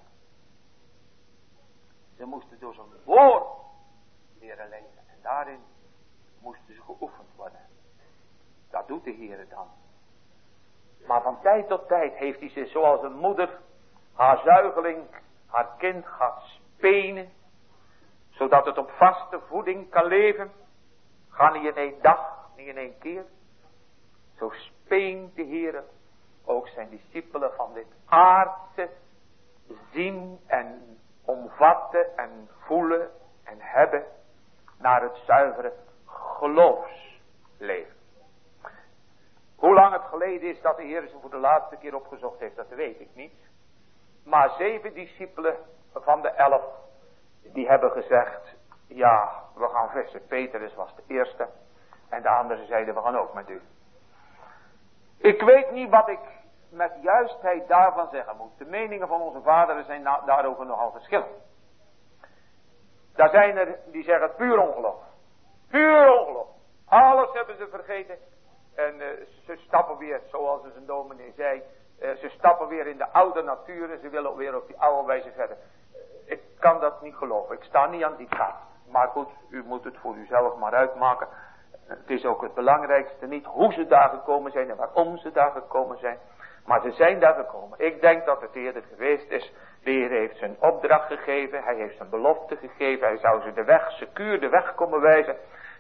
Ze moesten door zo'n woord leren leven. En daarin moesten ze geoefend worden. Dat doet de Heer dan. Maar van tijd tot tijd heeft hij ze zoals een moeder haar zuigeling, haar kind gaat spenen. Zodat het op vaste voeding kan leven. Ga niet in één dag, niet in één keer. Zo speent de Heer ook zijn discipelen van dit aardse zien en omvatten en voelen en hebben naar het zuivere geloofsleven. Hoe lang het geleden is dat de Heer ze voor de laatste keer opgezocht heeft, dat weet ik niet. Maar zeven discipelen van de elf, die hebben gezegd, ja, we gaan vissen. Petrus was de eerste en de anderen zeiden, we gaan ook met u. Ik weet niet wat ik met juistheid daarvan zeggen moet. De meningen van onze vaderen zijn na, daarover nogal verschillend. Daar zijn er die zeggen puur ongeloof. Puur ongeloof. Alles hebben ze vergeten. En uh, ze stappen weer, zoals dus een dominee zei, uh, ze stappen weer in de oude natuur en ze willen weer op die oude wijze verder. Uh, ik kan dat niet geloven. Ik sta niet aan die kant. Maar goed, u moet het voor uzelf maar uitmaken. Uh, het is ook het belangrijkste niet hoe ze daar gekomen zijn en waarom ze daar gekomen zijn. Maar ze zijn daar gekomen. Ik denk dat het eerder geweest is. De Heer heeft zijn opdracht gegeven. Hij heeft zijn belofte gegeven. Hij zou ze de weg, secuur de weg komen wijzen.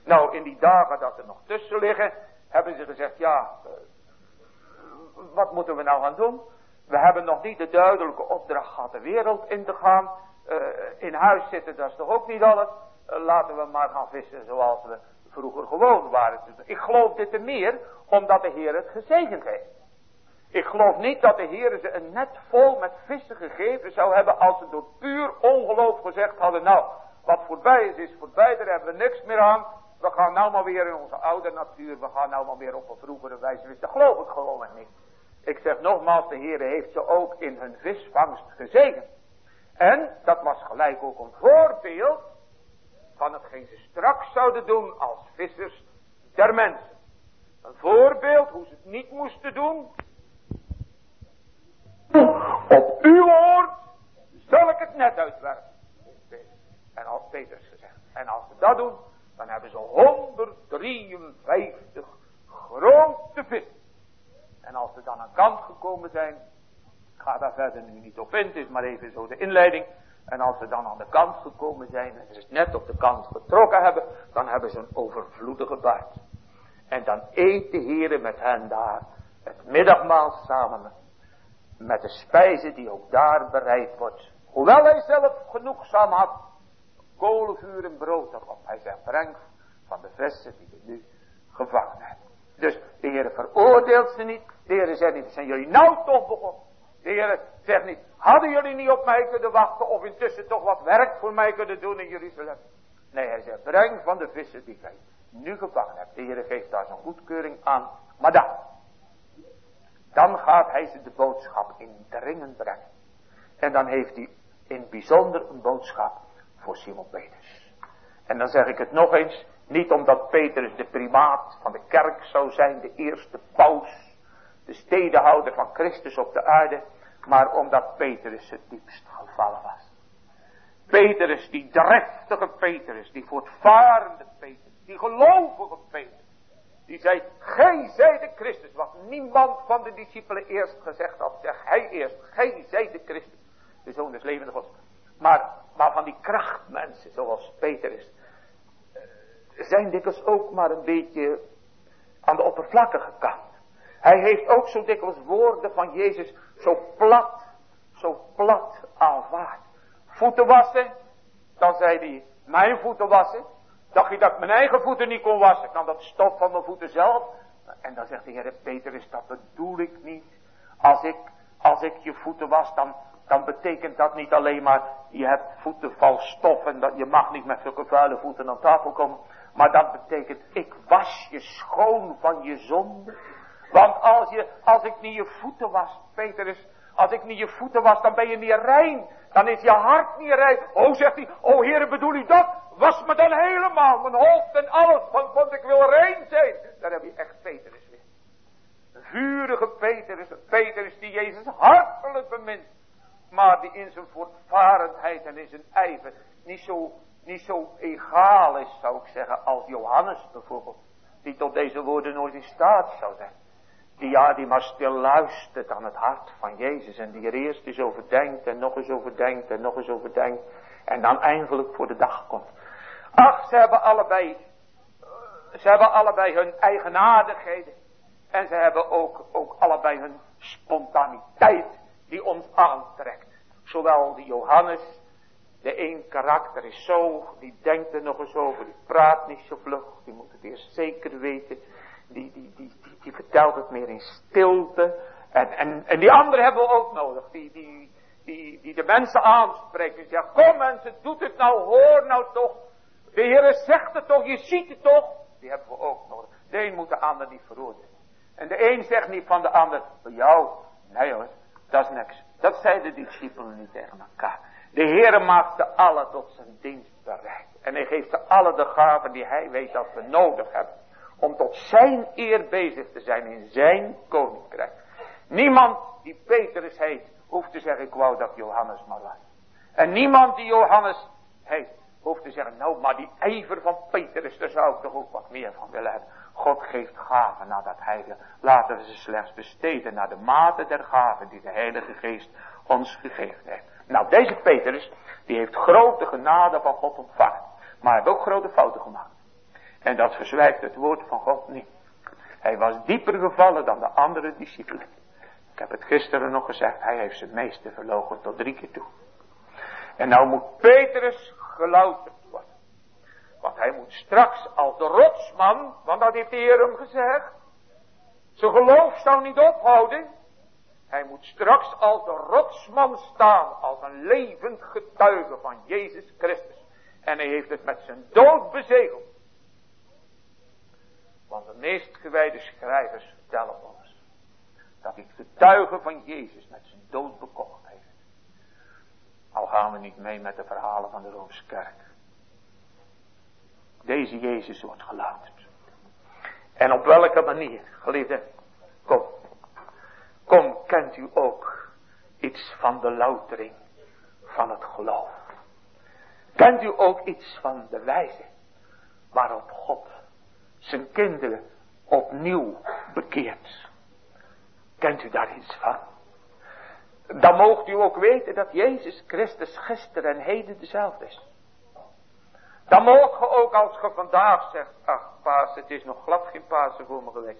Nou, in die dagen dat er nog tussen liggen, hebben ze gezegd, ja, uh, wat moeten we nou gaan doen? We hebben nog niet de duidelijke opdracht gehad de wereld in te gaan. Uh, in huis zitten, dat is toch ook niet alles. Uh, laten we maar gaan vissen zoals we vroeger gewoon waren. Ik geloof dit te meer, omdat de Heer het gezegend heeft. Ik geloof niet dat de Heer ze een net vol met vissen gegeven zou hebben, als ze door puur ongeloof gezegd hadden, nou, wat voorbij is, is voorbij, daar hebben we niks meer aan. We gaan nou maar weer in onze oude natuur, we gaan nou maar weer op een vroegere wijze. Dat geloof ik gewoon niet. Ik zeg nogmaals, de Heer heeft ze ook in hun visvangst gezegend. En dat was gelijk ook een voorbeeld van hetgeen ze straks zouden doen als vissers der mensen. Een voorbeeld hoe ze het niet moesten doen. Op uw woord zal ik het net uitwerpen. En als Petrus gezegd. En als ze dat doen, dan hebben ze honderddrieënvijftig grote vissen. En als ze dan aan kant gekomen zijn, ik ga daar verder nu niet op in, het is maar even zo de inleiding. En als ze dan aan de kant gekomen zijn en ze net op de kant getrokken hebben, dan hebben ze een overvloedige baard. En dan eet de Heere met hen daar het middagmaal samen met, met de spijze die ook daar bereid wordt. Hoewel hij zelf genoegzaam had, kolenvuur en brood erop. Hij zegt, breng van de vissen die we nu gevangen hebben. Dus de Heer veroordeelt ze niet. De Heer zegt niet, zijn jullie nou toch begonnen? De Heer zegt niet, hadden jullie niet op mij kunnen wachten of intussen toch wat werk voor mij kunnen doen in Jeruzalem? Nee, hij zegt, breng van de vissen die gij nu gevangen hebt. De Heer geeft daar zijn goedkeuring aan. Maar dan, dan gaat hij ze de boodschap in dringend brengen. En dan heeft hij in het bijzonder een boodschap voor Simon Petrus. En dan zeg ik het nog eens, niet omdat Petrus de primaat van de kerk zou zijn, de eerste paus, de stedenhouder van Christus op de aarde, maar omdat Petrus het diepst gevallen was. Petrus, die driftige Petrus, die voortvarende Petrus, die gelovige Petrus, die zei, gij zijt de Christus, wat niemand van de discipelen eerst gezegd had, zeg hij eerst, gij zijt de Christus, de Zoon des levende Gods. Maar, maar van die krachtmensen, zoals Petrus, zijn dikwijls ook maar een beetje aan de oppervlakkige kant. Hij heeft ook zo dikwijls woorden van Jezus zo plat, zo plat aanvaard. Voeten wassen, dan zei hij, mijn voeten wassen. Dacht je dat ik mijn eigen voeten niet kon wassen? Dan dat stof van mijn voeten zelf. En dan zegt de Heer, Petrus, dat bedoel ik niet. Als ik, als ik je voeten was, dan, dan betekent dat niet alleen maar, je hebt voeten vol stof en dat je mag niet met zulke vuile voeten aan tafel komen. Maar dat betekent, ik was je schoon van je zonde. Want als, je, als ik niet je voeten was, Petrus, als ik niet je voeten was, dan ben je niet rein. Dan is je hart niet rein. Oh, zegt hij, oh Heere, bedoel u dat? Was me dan helemaal, mijn hoofd en alles, want, want ik wil rein zijn. Daar heb je echt Petrus weer. Een vurige Petrus, een Petrus die Jezus hartelijk bemint. Maar die in zijn voortvarendheid en in zijn ijver niet zo, niet zo egaal is, zou ik zeggen, als Johannes bijvoorbeeld. Die tot deze woorden nooit in staat zou zijn. Die ja, die maar stil luistert aan het hart van Jezus. En die er eerst eens over denkt en nog eens over denkt en nog eens over denkt. En dan eindelijk voor de dag komt. Ach, ze hebben allebei, ze hebben allebei hun eigenaardigheden. En ze hebben ook, ook allebei hun spontaniteit die ons aantrekt. Zowel die Johannes, de een karakter is zo, die denkt er nog eens over, die praat niet zo vlug, die moet het eerst zeker weten. Die, die, die, die, die vertelt het meer in stilte. En, en, en die andere hebben we ook nodig. Die, die, die, die de mensen aanspreekt. En zegt, kom mensen, doet het nou, hoor nou toch. De Heer zegt het toch, je ziet het toch. Die hebben we ook nodig. De een moet de ander niet veroordelen. En de een zegt niet van de ander, voor jou, nee hoor, dat is niks. Dat zeiden de discipelen niet tegen elkaar. De Heer maakt de allen tot zijn dienst bereid. En hij geeft de allen de gaven die hij weet dat we nodig hebben. Om tot zijn eer bezig te zijn in zijn koninkrijk. Niemand die Petrus heet, hoeft te zeggen, ik wou dat Johannes maar was. En niemand die Johannes heet, hoeft te zeggen, nou maar die ijver van Petrus, daar zou ik toch ook wat meer van willen hebben. God geeft gaven nadat hij wil. Laten we ze slechts besteden naar de mate der gaven die de Heilige Geest ons gegeven heeft. Nou, deze Petrus, die heeft grote genade van God ontvangen. Maar hij heeft ook grote fouten gemaakt. En dat verzwijgt het woord van God niet. Hij was dieper gevallen dan de andere discipelen. Ik heb het gisteren nog gezegd, hij heeft zijn meester verloochend tot drie keer toe. En nou moet Petrus gelouterd worden. Want hij moet straks als de rotsman, want dat heeft de Heer hem gezegd. Zijn geloof zou niet ophouden. Hij moet straks als de rotsman staan, als een levend getuige van Jezus Christus. En hij heeft het met zijn dood bezegeld. Want de meest gewijde schrijvers vertellen ons dat hij het getuigen van Jezus met zijn dood bekocht heeft. Al gaan we niet mee met de verhalen van de Roomse kerk. Deze Jezus wordt gelouterd. En op welke manier, geliefde, kom. Kom, kent u ook iets van de loutering van het geloof? Kent u ook iets van de wijze waarop God zijn kinderen opnieuw bekeert? Kent u daar iets van? Dan moogt u ook weten dat Jezus Christus gisteren en heden dezelfde is. Dan moogt ge ook als ge vandaag zegt, ach paas, het is nog glad geen Pasen voor me geweest.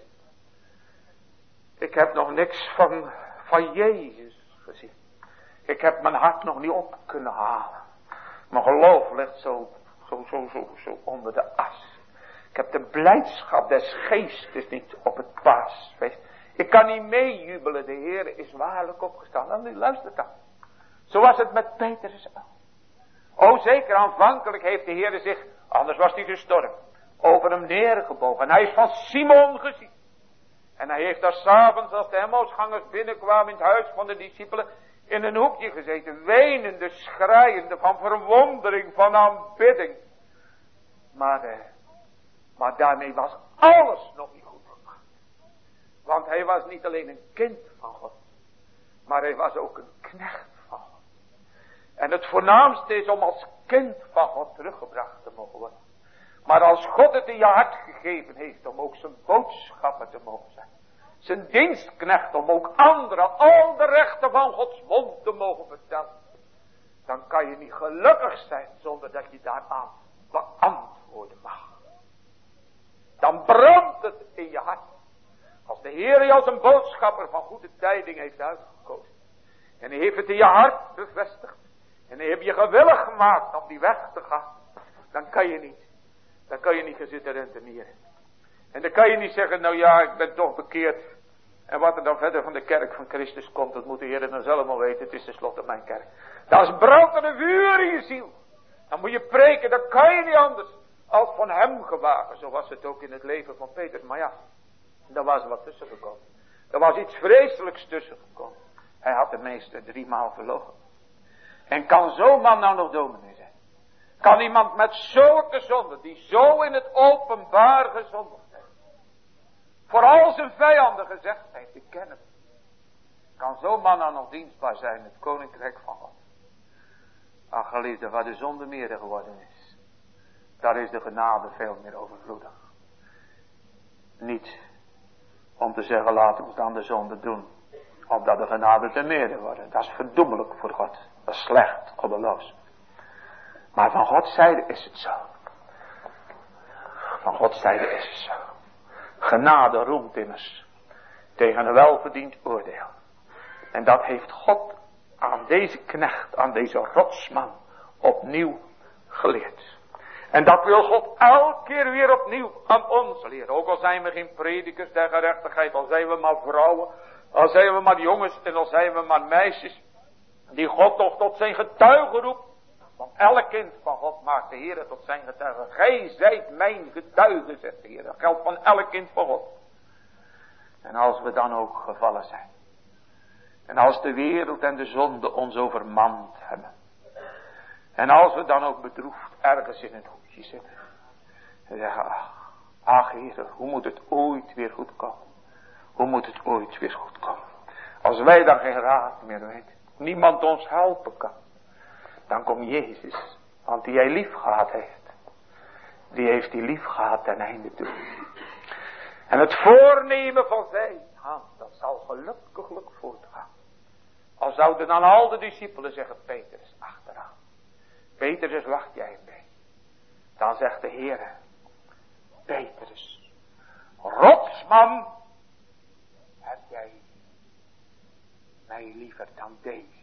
Ik heb nog niks van, van Jezus gezien. Ik heb mijn hart nog niet op kunnen halen. Mijn geloof ligt zo, zo, zo, zo, zo onder de as. Ik heb de blijdschap des geestes niet op het paasfeest. Ik kan niet meejubelen, de Heer is waarlijk opgestaan. En nu luistert dan. Zo was het met Petrus ook. O zeker, aanvankelijk heeft de Heer zich, anders was hij gestorven, over hem neergebogen. En hij is van Simon gezien. En hij heeft daar s'avonds, als de Emmausgangers binnenkwamen in het huis van de discipelen, in een hoekje gezeten, wenende, schreiende, van verwondering, van aanbidding. Maar, eh, maar daarmee was alles nog niet goed gemaakt. Want hij was niet alleen een kind van God, maar hij was ook een knecht van God. En het voornaamste is om als kind van God teruggebracht te mogen worden. Maar als God het in je hart gegeven heeft om ook zijn boodschapper te mogen zijn. Zijn dienstknecht om ook anderen al de rechten van Gods mond te mogen vertellen. Dan kan je niet gelukkig zijn zonder dat je daaraan beantwoorden mag. Dan brandt het in je hart. Als de Heer je als een boodschapper van goede tijding heeft uitgekozen. En hij heeft het in je hart bevestigd. En hij heeft je gewillig gemaakt om die weg te gaan. Dan kan je niet. Dan kan je niet gaan zitten rentenieren. En dan kan je niet zeggen, nou ja, ik ben toch bekeerd. En wat er dan verder van de kerk van Christus komt, dat moet de Heer dan zelf wel weten. Het is tenslotte mijn kerk. Dat is brandende vuur in je ziel. Dan moet je preken, dat kan je niet anders. Als van hem gewagen. Zo was het ook in het leven van Peter. Maar ja, daar was wat tussen gekomen. Er was iets vreselijks tussen gekomen. Hij had de meester driemaal verlogen. En kan zo'n man nou nog dominee zijn? Kan iemand met zulke zonde, die zo in het openbaar gezondigd heeft, voor al zijn vijanden gezegd heeft, ik ken hem. Kan zo'n man nou nog dienstbaar zijn in het koninkrijk van God? Ach geliefde, waar de zonde meer geworden is, daar is de genade veel meer overvloedig. Niet om te zeggen, laten we het aan de zonde doen, opdat de genade te meerder worden. Dat is verdoemelijk voor God. Dat is slecht, goddeloos. Maar van Gods zijde is het zo. Van Gods zijde is het zo. Genade roemt immers tegen een welverdiend oordeel. En dat heeft God aan deze knecht, aan deze rotsman, opnieuw geleerd. En dat wil God elke keer weer opnieuw aan ons leren. Ook al zijn we geen predikers der gerechtigheid, al zijn we maar vrouwen, al zijn we maar jongens en al zijn we maar meisjes, die God toch tot zijn getuige roept. Want elk kind van God maakt de Heer tot zijn getuige. Gij zijt mijn getuige, zegt de Heer. Dat geldt van elk kind van God. En als we dan ook gevallen zijn. En als de wereld en de zonde ons overmand hebben. En als we dan ook bedroefd ergens in het hoekje zitten. En zeggen, ach, ach Heer, hoe moet het ooit weer goed komen? Hoe moet het ooit weer goed komen? Als wij dan geen raad meer weten. Niemand ons helpen kan. Dan komt Jezus. Want die hij lief gehad heeft. Die heeft hij lief gehad ten einde toe. En het voornemen van zijn hand. Dat zal gelukkiglijk voortgaan. Al zouden dan al de discipelen zeggen. Petrus achteraan. Petrus wacht jij mee. Dan zegt de Heer. Petrus, rotsman, heb jij mij liever dan deze?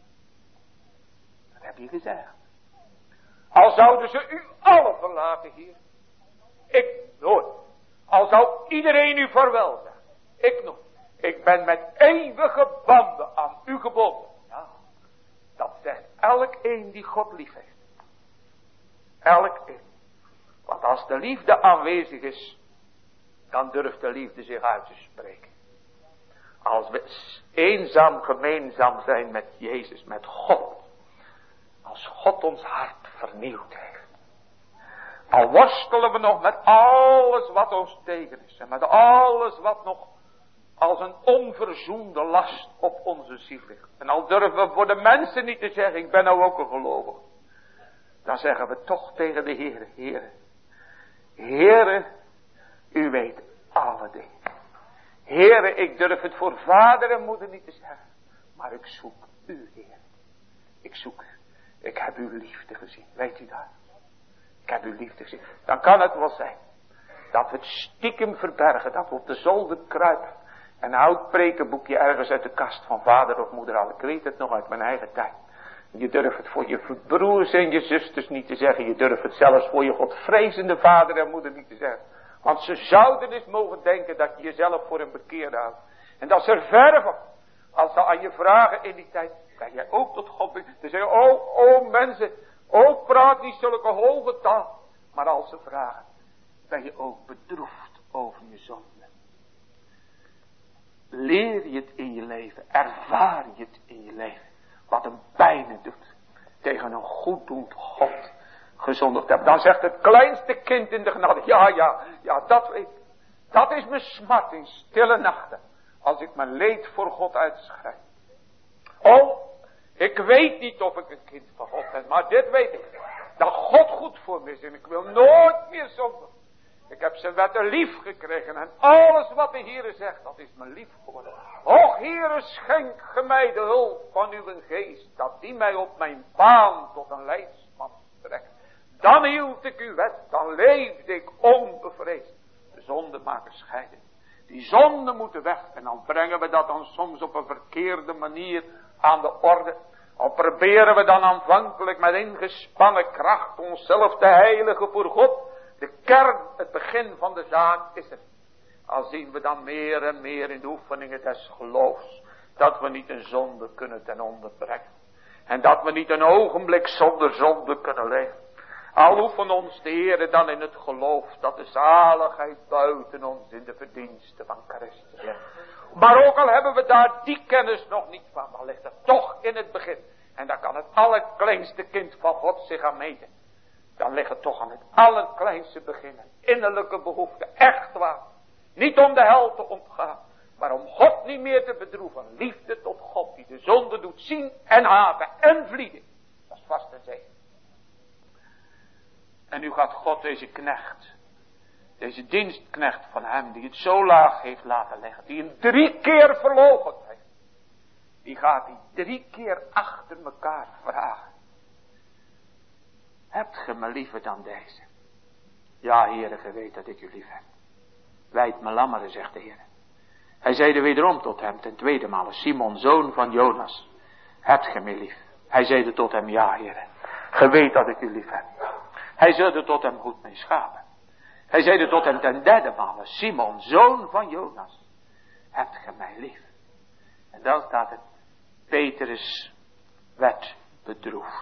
Dat heb je gezegd. Al zouden ze u allen verlaten hier, ik nooit. Al zou iedereen u vaarwel zeggen, ik nooit. Ik ben met eeuwige banden aan u gebonden. Nou, dat zegt elk een die God lief heeft. Elk een. Want als de liefde aanwezig is, dan durft de liefde zich uit te spreken. Als we eenzaam gemeenzaam zijn met Jezus, met God. Als God ons hart vernieuwd heeft. Al worstelen we nog met alles wat ons tegen is. En met alles wat nog als een onverzoende last op onze ziel ligt. En al durven we voor de mensen niet te zeggen, ik ben nou ook een gelovige. Dan zeggen we toch tegen de Heere, Heere. Heere, u weet alle dingen. Heere, ik durf het voor vader en moeder niet te zeggen. Maar ik zoek u, Heer. Ik zoek u. Ik heb uw liefde gezien. Weet u dat? Ik heb uw liefde gezien. Dan kan het wel zijn. Dat we het stiekem verbergen. Dat we op de zolder kruipen. Een oud prekenboekje ergens uit de kast van vader of moeder al. Ik weet het nog uit mijn eigen tijd. Je durft het voor je broers en je zusters niet te zeggen. Je durft het zelfs voor je godvrezende vader en moeder niet te zeggen. Want ze zouden eens mogen denken dat je jezelf voor een bekeerde houdt. En dat ze er verre van. Als ze aan je vragen in die tijd. Ben jij ook tot God be- te zeggen. Oh, oh mensen. Oh, praat niet zulke hoge taal. Maar als ze vragen. Ben je ook bedroefd over je zonde. Leer je het in je leven. Ervaar je het in je leven. Wat een pijn doet. Tegen een goeddoend God gezondigd hebben. Dan zegt het kleinste kind in de genade. Ja, ja, ja, dat weet ik. Dat is mijn smart in stille nachten. Als ik mijn leed voor God uitschrijf. Oh, ik weet niet of ik een kind van God ben. Maar dit weet ik. Dat God goed voor me is. En ik wil nooit meer zondigen. Ik heb zijn wetten lief gekregen. En alles wat de Heere zegt, dat is me lief geworden. Och, Heere, schenk ge mij de hulp van uw geest. Dat die mij op mijn baan tot een leidsman strekt. Dan hield ik uw wet. Dan leefde ik onbevreesd. De zonde maken scheiden. Die zonde moeten weg. En dan brengen we dat dan soms op een verkeerde manier aan de orde. Al proberen we dan aanvankelijk met ingespannen kracht onszelf te heiligen voor God. De kern, het begin van de zaak is er. Al zien we dan meer en meer in de oefeningen des geloofs. Dat we niet een zonde kunnen ten onder brengen. En dat we niet een ogenblik zonder zonde kunnen leven. Al oefen ons de Heere dan in het geloof. Dat de zaligheid buiten ons in de verdiensten van Christus ligt. Maar ook al hebben we daar die kennis nog niet van. Dan ligt het toch in het begin. En daar kan het allerkleinste kind van God zich aan meten. Dan ligt het toch aan het allerkleinste begin. Innerlijke behoefte. Echt waar. Niet om de hel te ontgaan. Maar om God niet meer te bedroeven. Liefde tot God die de zonde doet zien en haten en vlieden. Dat is vast een zegen. En nu gaat God deze knecht. Deze dienstknecht van hem die het zo laag heeft laten leggen. Die hem drie keer verloochend heeft. Die gaat hij drie keer achter elkaar vragen. Hebt ge me liever dan deze? Ja, Heere, ge weet dat ik u lief heb. Wijd me lammeren, zegt de Heer. Hij zeide wederom tot hem ten tweede male. Simon, zoon van Jonas. Hebt ge me lief? Hij zeide tot hem, ja, Heere. Ge weet dat ik u lief heb. Hij zeide tot hem, goed mijn schapen. Hij zeide tot hem ten derde male. Simon, zoon van Jonas. Hebt ge mij lief? En dan staat het. Petrus werd bedroefd.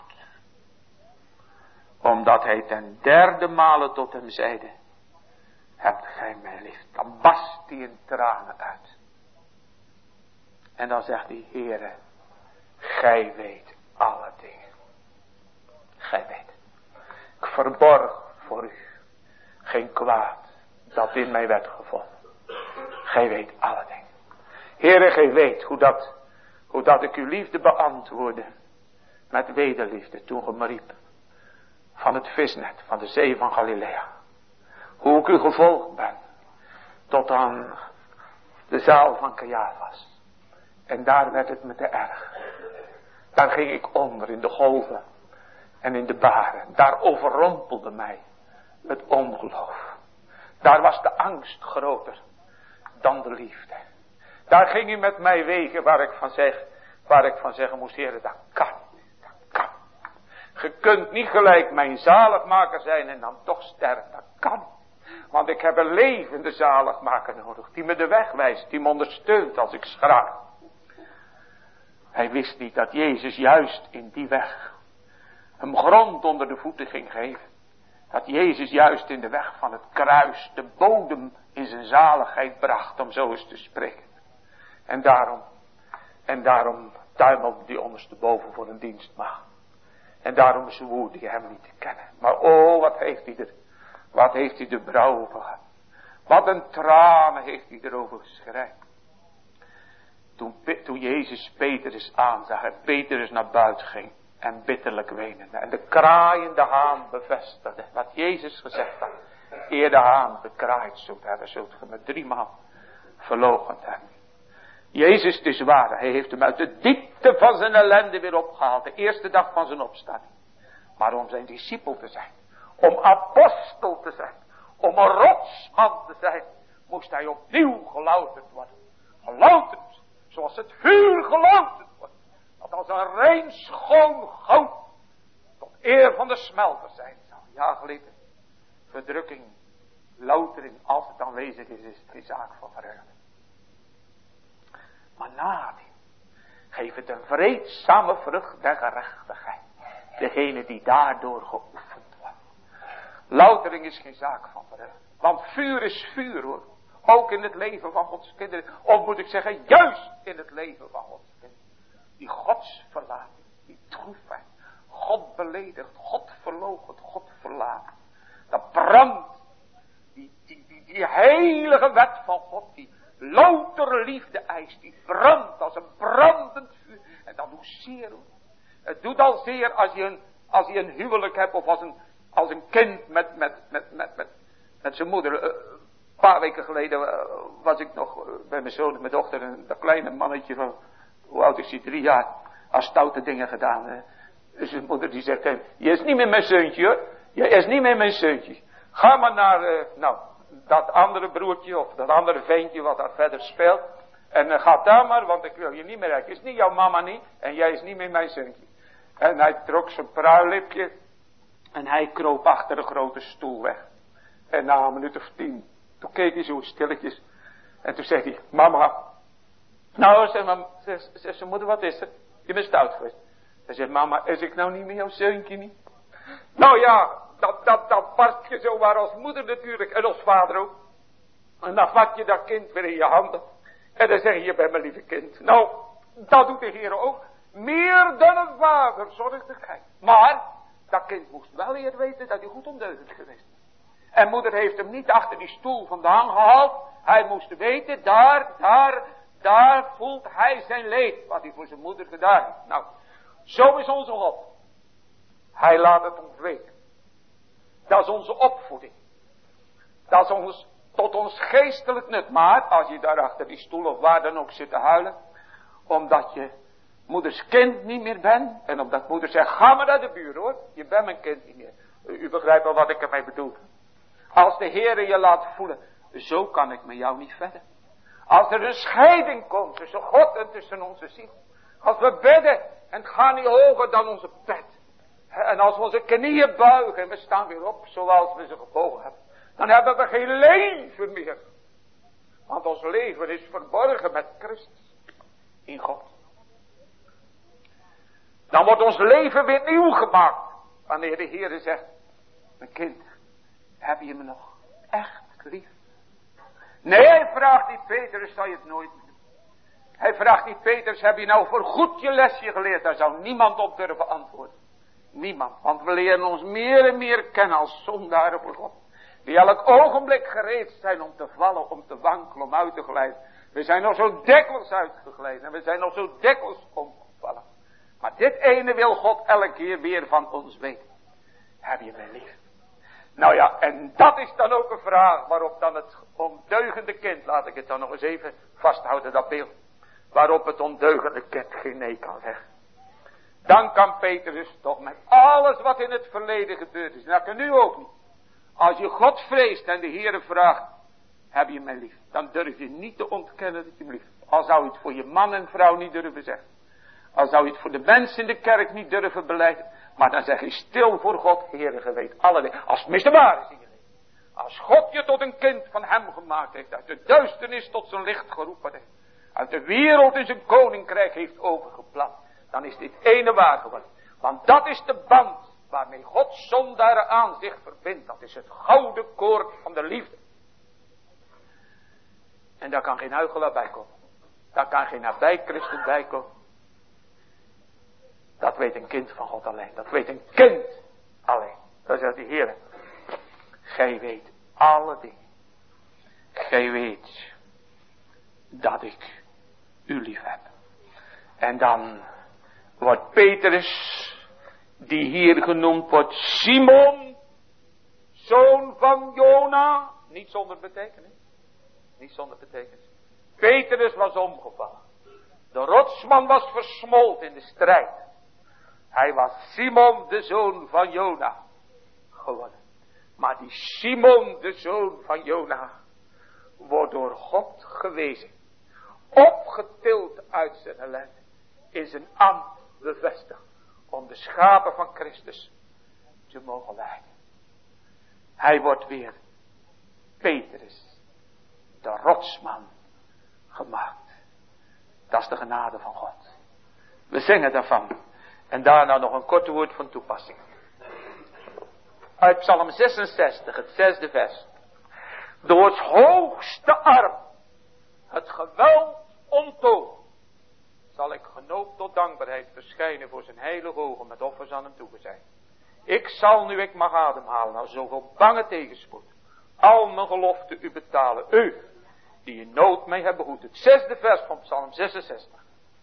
Omdat hij ten derde male tot hem zeide. Hebt gij mij lief? Dan barst hij in tranen uit. En dan zegt hij, Heere, gij weet alle dingen. Gij weet. Ik verborg voor u geen kwaad dat in mij werd gevonden. Gij weet alle dingen. Heere, gij weet hoe dat, hoe dat ik uw liefde beantwoordde. Met wederliefde toen ge me riep. Van het visnet van de zee van Galilea. Hoe ik u gevolgd ben. Tot aan de zaal van Caiaphas. En daar werd het me te erg. Daar ging ik onder in de golven. En in de baren. Daar overrompelde mij het ongeloof. Daar was de angst groter dan de liefde. Daar ging hij met mij wegen waar ik van zeg, waar ik van zeggen moest, Heer, dat kan niet, dat kan. Je kunt niet gelijk mijn zaligmaker zijn en dan toch sterven, dat kan niet. Want ik heb een levende zaligmaker nodig, die me de weg wijst, die me ondersteunt als ik schraak. Hij wist niet dat Jezus juist in die weg hem grond onder de voeten ging geven. Dat Jezus juist in de weg van het kruis de bodem in zijn zaligheid bracht, om zo eens te spreken. En daarom, en daarom tuimelde die ondersteboven voor een dienstmaagd. En daarom zwoer hij hem niet te kennen. Maar oh, wat heeft hij er, wat heeft hij er brouw over gehad. Wat een tranen heeft hij erover geschreid. Toen, toen Jezus Petrus aanzag en Petrus naar buiten ging en bitterlijk wenende en de kraaiende haan bevestigde wat Jezus gezegd had. Eer de haan gekraaid zult hebben, zult ge me driemaal verloochend hebben. Jezus, het is waar, hij heeft hem uit de diepte van zijn ellende weer opgehaald, de eerste dag van zijn opstanding. Maar om zijn discipel te zijn, om apostel te zijn, om een rotsman te zijn, moest hij opnieuw gelouterd worden. Gelouterd, zoals het vuur gelouterd wordt. Dat als een rein schoon goud tot eer van de smelter zijn zal. Ja, geliefde, verdrukking, loutering, als het aanwezig is, is het geen zaak van vreugde. Maar nadien, geef het een vreedzame vrucht der gerechtigheid. Degene die daardoor geoefend wordt. Loutering is geen zaak van vreugde. Want vuur is vuur, hoor. Ook in het leven van Gods kinderen. Of moet ik zeggen, juist in het leven van Gods kinderen. Die godsverlating, die droefheid. God beledigt, God verloochent, God verlaten. Dat brandt. Die, die, die, die heilige wet van God, die loutere liefde eist, die brandt als een brandend vuur. En dat doet zeer, hoor. Het doet al zeer als je een, als je een huwelijk hebt of als een, als een kind met, met, met, met, met, met zijn moeder. Uh, een paar weken geleden uh, was ik nog uh, bij mijn zoon en mijn dochter en dat kleine mannetje van, hoe oud is hij, drie jaar, als stoute dingen gedaan. Uh. Dus zijn moeder die zegt hem, je is niet meer mijn zoontje, hoor. Je is niet meer mijn zoontje. Ga maar naar, uh, nou, dat andere broertje of dat andere ventje wat daar verder speelt. En uh, ga daar maar, want ik wil je niet meer rijden. Het is niet jouw mama niet en jij is niet meer mijn zoontje. En hij trok zijn pruillipje en hij kroop achter een grote stoel weg. En na een minuut of tien, toen keek hij zo stilletjes. En toen zei hij, mama. Nou, zei, mama, zei, zei zijn moeder, wat is er? Je bent stout geweest. Hij zei, mama, is ik nou niet meer jouw zoontje niet? Nou ja, dat, dat, dat barst je zo maar als moeder natuurlijk en als vader ook. En dan vat je dat kind weer in je handen. En dan zeg je, je bent mijn lieve kind. Nou, dat doet de Heer ook. Meer dan een vader zorgde gij. Maar, dat kind moest wel eer weten dat hij goed ondeugend geweest is. En moeder heeft hem niet achter die stoel vandaan gehaald. Hij moest weten, daar, daar, daar voelt hij zijn leed. Wat hij voor zijn moeder gedaan heeft. Nou, zo is onze God. Hij laat het ons weten. Dat is onze opvoeding. Dat is ons, tot ons geestelijk nut. Maar, als je daar achter die stoel of waar dan ook zit te huilen. Omdat je moeders kind niet meer bent. En omdat moeder zegt, ga maar naar de buurt, hoor. Je bent mijn kind niet meer. U, u begrijpt wel wat ik ermee bedoel. Als de Heere je laat voelen, zo kan ik met jou niet verder. Als er een scheiding komt tussen God en tussen onze ziel. Als we bidden en het gaat niet hoger dan onze bed. En als we onze knieën buigen en we staan weer op zoals we ze gebogen hebben. Dan hebben we geen leven meer. Want ons leven is verborgen met Christus. In God. Dan wordt ons leven weer nieuw gemaakt. Wanneer de Heere zegt, mijn kind, heb je me nog echt lief? Nee, hij vraagt niet, Petrus, zal je het nooit doen. Hij vraagt niet, Petrus, heb je nou voor goed je lesje geleerd? Daar zou niemand op durven antwoorden. Niemand, want we leren ons meer en meer kennen als zondaren voor God. Die elk ogenblik gereed zijn om te vallen, om te wankelen, om uit te glijden. We zijn nog zo dikwijls uitgegleden en we zijn nog zo dikwijls omgevallen. Maar dit ene wil God elke keer weer van ons weten. Heb je mij lief? Nou ja, en dat is dan ook een vraag waarop dan het ondeugende kind, laat ik het dan nog eens even vasthouden, dat beeld. Waarop het ondeugende kind geen nee kan zeggen. Dan kan Petrus toch met alles wat in het verleden gebeurd is, en dat kan nu ook niet. Als je God vreest en de Heere vraagt, heb je mij lief? Dan durf je niet te ontkennen dat je hem lief hebt. Al zou je het voor je man en vrouw niet durven zeggen. Al zou je het voor de mensen in de kerk niet durven beleiden. Maar dan zeg je stil voor God, Heere, ge weet alle dingen. Als het mis de waar is in je leven. Als God je tot een kind van hem gemaakt heeft. Uit de duisternis tot zijn licht geroepen heeft. Uit de wereld in zijn koninkrijk heeft overgeplant. Dan is dit ene waar geworden. Want dat is de band waarmee God zondaren aan zich verbindt. Dat is het gouden koord van de liefde. En daar kan geen huichelaar bij komen. Daar kan geen nabijchristen bij komen. Dat weet een kind van God alleen. Dat weet een kind alleen. Dan zegt de Heer. Gij weet alle dingen. Gij weet dat ik u lief heb. En dan wordt Petrus, die hier genoemd wordt, Simon, zoon van Jona. Niet zonder betekenis. Niet zonder betekenis. Petrus was omgevallen. De rotsman was versmolten in de strijd. Hij was Simon, de zoon van Jona, geworden. Maar die Simon, de zoon van Jona, wordt door God gewezen. Opgetild uit zijn ellende. In zijn ambt bevestigd. Om de schapen van Christus te mogen leiden. Hij wordt weer Petrus, de rotsman, gemaakt. Dat is de genade van God. We zingen daarvan. En daarna nog een korte woord van toepassing. Uit Psalm zesenzestig, het zesde vers. Door het hoogste arm, het geweld onttogen, zal ik genoopt tot dankbaarheid verschijnen voor zijn heilige ogen met offers aan hem toegezijn. Ik zal nu ik mag ademhalen als zoveel bange tegenspoed, al mijn gelofte u betalen, u, die in nood mij hebt behoed. Het zesde vers van Psalm zesenzestig.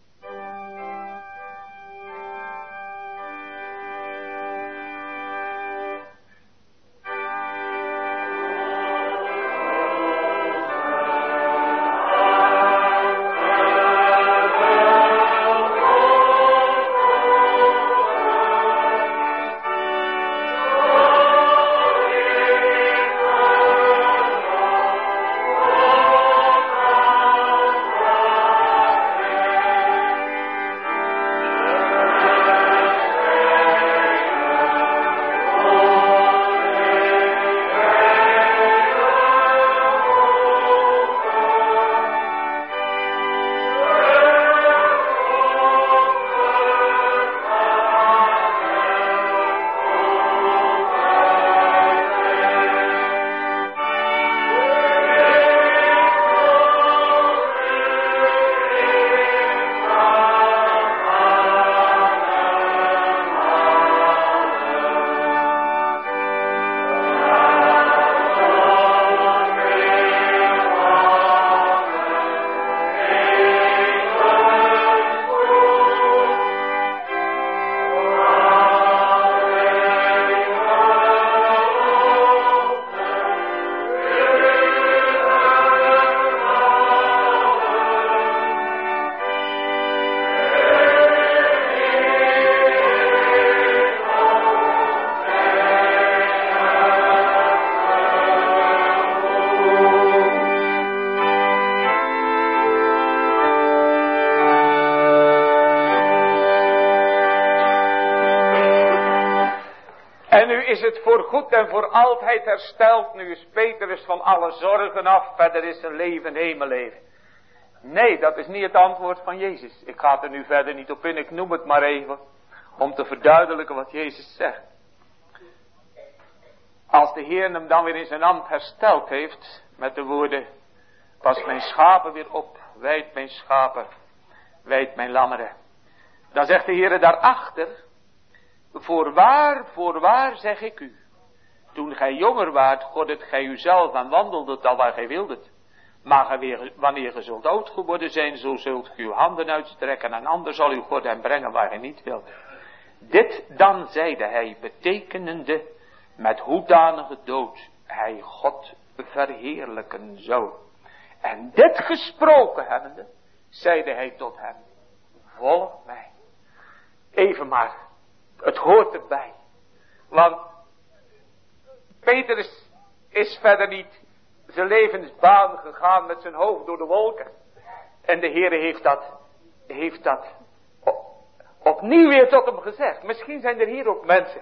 Is het voor goed en voor altijd hersteld. Nu is Petrus van alle zorgen af. Verder is zijn leven hemelleven. Nee, dat is niet het antwoord van Jezus. Ik ga er nu verder niet op in. Ik noem het maar even. Om te verduidelijken wat Jezus zegt. Als de Heer hem dan weer in zijn ambt hersteld heeft. Met de woorden. Pas mijn schapen weer op. Wijd mijn schapen. Wijd mijn lammeren. Dan zegt de Heer daarachter. Voorwaar, voorwaar zeg ik u. Toen gij jonger waart, goddet gij uzelf en wandeldet al waar gij wildet. Maar gij weer, wanneer ge zult oud geworden zijn, zo zult ge uw handen uitstrekken en ander zal u God en brengen waar gij niet wilt. Dit dan zeide hij, betekenende met hoedanige dood hij God verheerlijken zou. En dit gesproken hebbende, zeide hij tot hem, volg mij. Even maar. Het hoort erbij. Want Petrus is verder niet zijn levensbaan gegaan met zijn hoofd door de wolken. En de Heere heeft dat, heeft dat op, opnieuw weer tot hem gezegd. Misschien zijn er hier ook mensen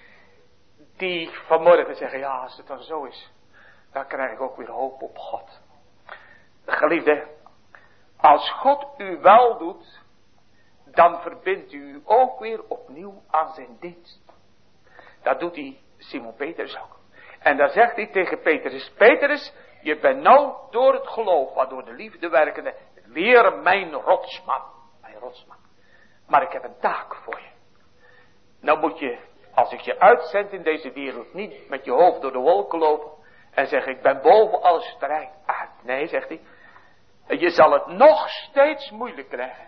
die vanmorgen zeggen, ja, als het dan zo is, dan krijg ik ook weer hoop op God. Geliefde, als God u wel doet, dan verbindt u u ook weer opnieuw aan zijn dienst. Dat doet hij Simon Petrus ook. En dan zegt hij tegen Petrus, Petrus, je bent nou door het geloof, waardoor de liefde werkende, weer mijn rotsman. Mijn rotsman. Maar ik heb een taak voor je. Nou moet je, als ik je uitzend in deze wereld, niet met je hoofd door de wolken lopen en zeggen, ik ben boven alle strijd. Ah, nee, zegt hij. Je zal het nog steeds moeilijk krijgen.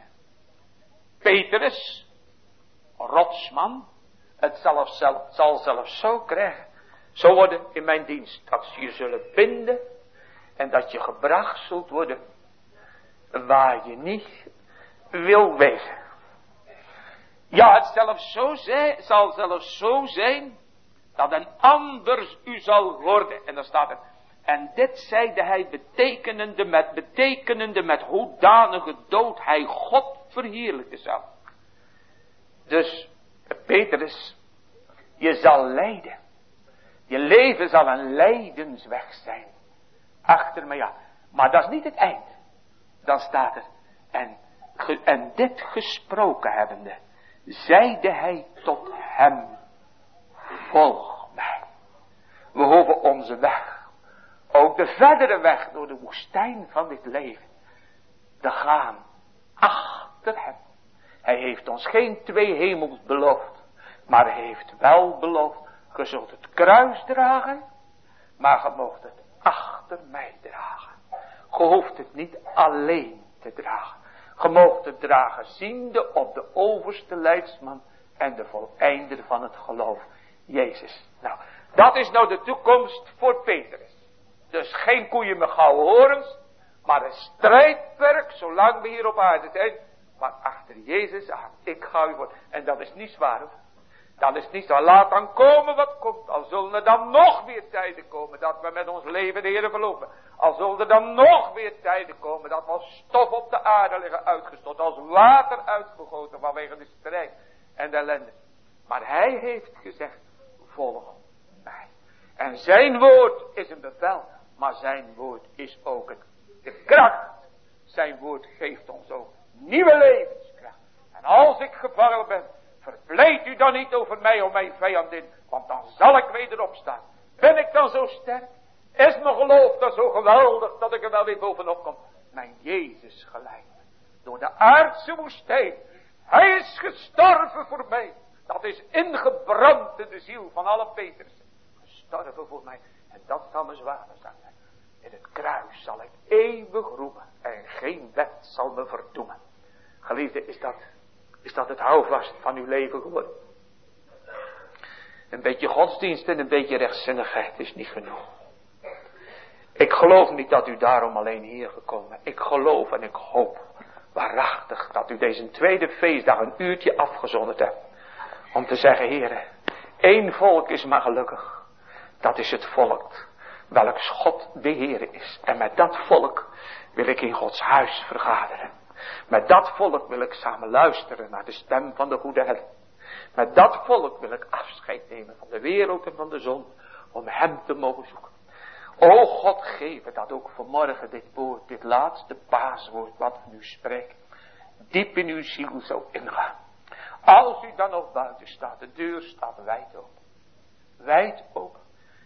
Petrus, rotsman, het zal, zelf, zal zelfs zo krijgen, zo worden in mijn dienst, dat ze je zullen binden en dat je gebracht zult worden waar je niet wil wezen. Ja, het zelfs zo zijn, zal zelfs zo zijn dat een ander u zal worden. En dan staat er, en dit zeide hij betekenende met, betekenende met hoedanige dood hij God verheerlijken zal. Dus, Petrus, je zal lijden. Je leven zal een lijdensweg zijn. Achter me, ja. Maar dat is niet het eind. Dan staat er, en, ge, en dit gesproken hebbende, zeide hij tot hem, volg mij. We hoeven onze weg, ook de verdere weg door de woestijn van dit leven, te gaan achter hem. Hij heeft ons geen twee hemels beloofd, maar hij heeft wel beloofd, ge zult het kruis dragen, maar ge moogt het achter mij dragen. Ge hoeft het niet alleen te dragen. Ge moogt het dragen ziende op de overste leidsman en de voleinder van het geloof, Jezus. Nou, dat is nou de toekomst voor Petrus. Dus geen koeien met gouden horens, maar een strijdperk zolang we hier op aarde zijn. Maar achter Jezus aan, ik ga u voor. En dat is niet zwaar hoor. Dat is niet zo. Laat dan komen wat komt. Al zullen er dan nog weer tijden komen dat we met ons leven de Heer verlopen. Al zullen er dan nog weer tijden komen dat we als stof op de aarde liggen uitgestort. Als water uitgegoten vanwege de strijd en de ellende. Maar hij heeft gezegd, volg mij. En zijn woord is een bevel. Maar zijn woord is ook het, de kracht. Zijn woord geeft ons ook nieuwe levenskracht. En als ik gevallen ben, vervleet u dan niet over mij, om mijn vijandin, want dan zal ik weder opstaan. Ben ik dan zo sterk? Is mijn geloof dan zo geweldig, dat ik er wel weer bovenop kom? Mijn Jezus geleid me door de aardse woestijn. Hij is gestorven voor mij. Dat is ingebrand in de ziel van alle Petrus. Gestorven voor mij. En dat zal me zwaar zijn. In het kruis zal ik eeuwig roemen. En geen wet zal me verdoemen. Geliefde, is dat... Is dat het houvast van uw leven geworden? Een beetje godsdienst en een beetje rechtzinnigheid is niet genoeg. Ik geloof niet dat u daarom alleen hier gekomen. Ik geloof en ik hoop waarachtig dat u deze tweede feestdag een uurtje afgezonderd hebt. Om te zeggen, Heere, één volk is maar gelukkig. Dat is het volk welks God de Heere is. En met dat volk wil ik in Gods huis vergaderen. Met dat volk wil ik samen luisteren naar de stem van de goede herder. Met dat volk wil ik afscheid nemen van de wereld en van de zon, om hem te mogen zoeken. O God, geven dat ook vanmorgen dit woord, dit laatste paaswoord wat we nu spreken, diep in uw ziel zou ingaan. Als u dan nog buiten staat, de deur staat wijd open. Wijd open.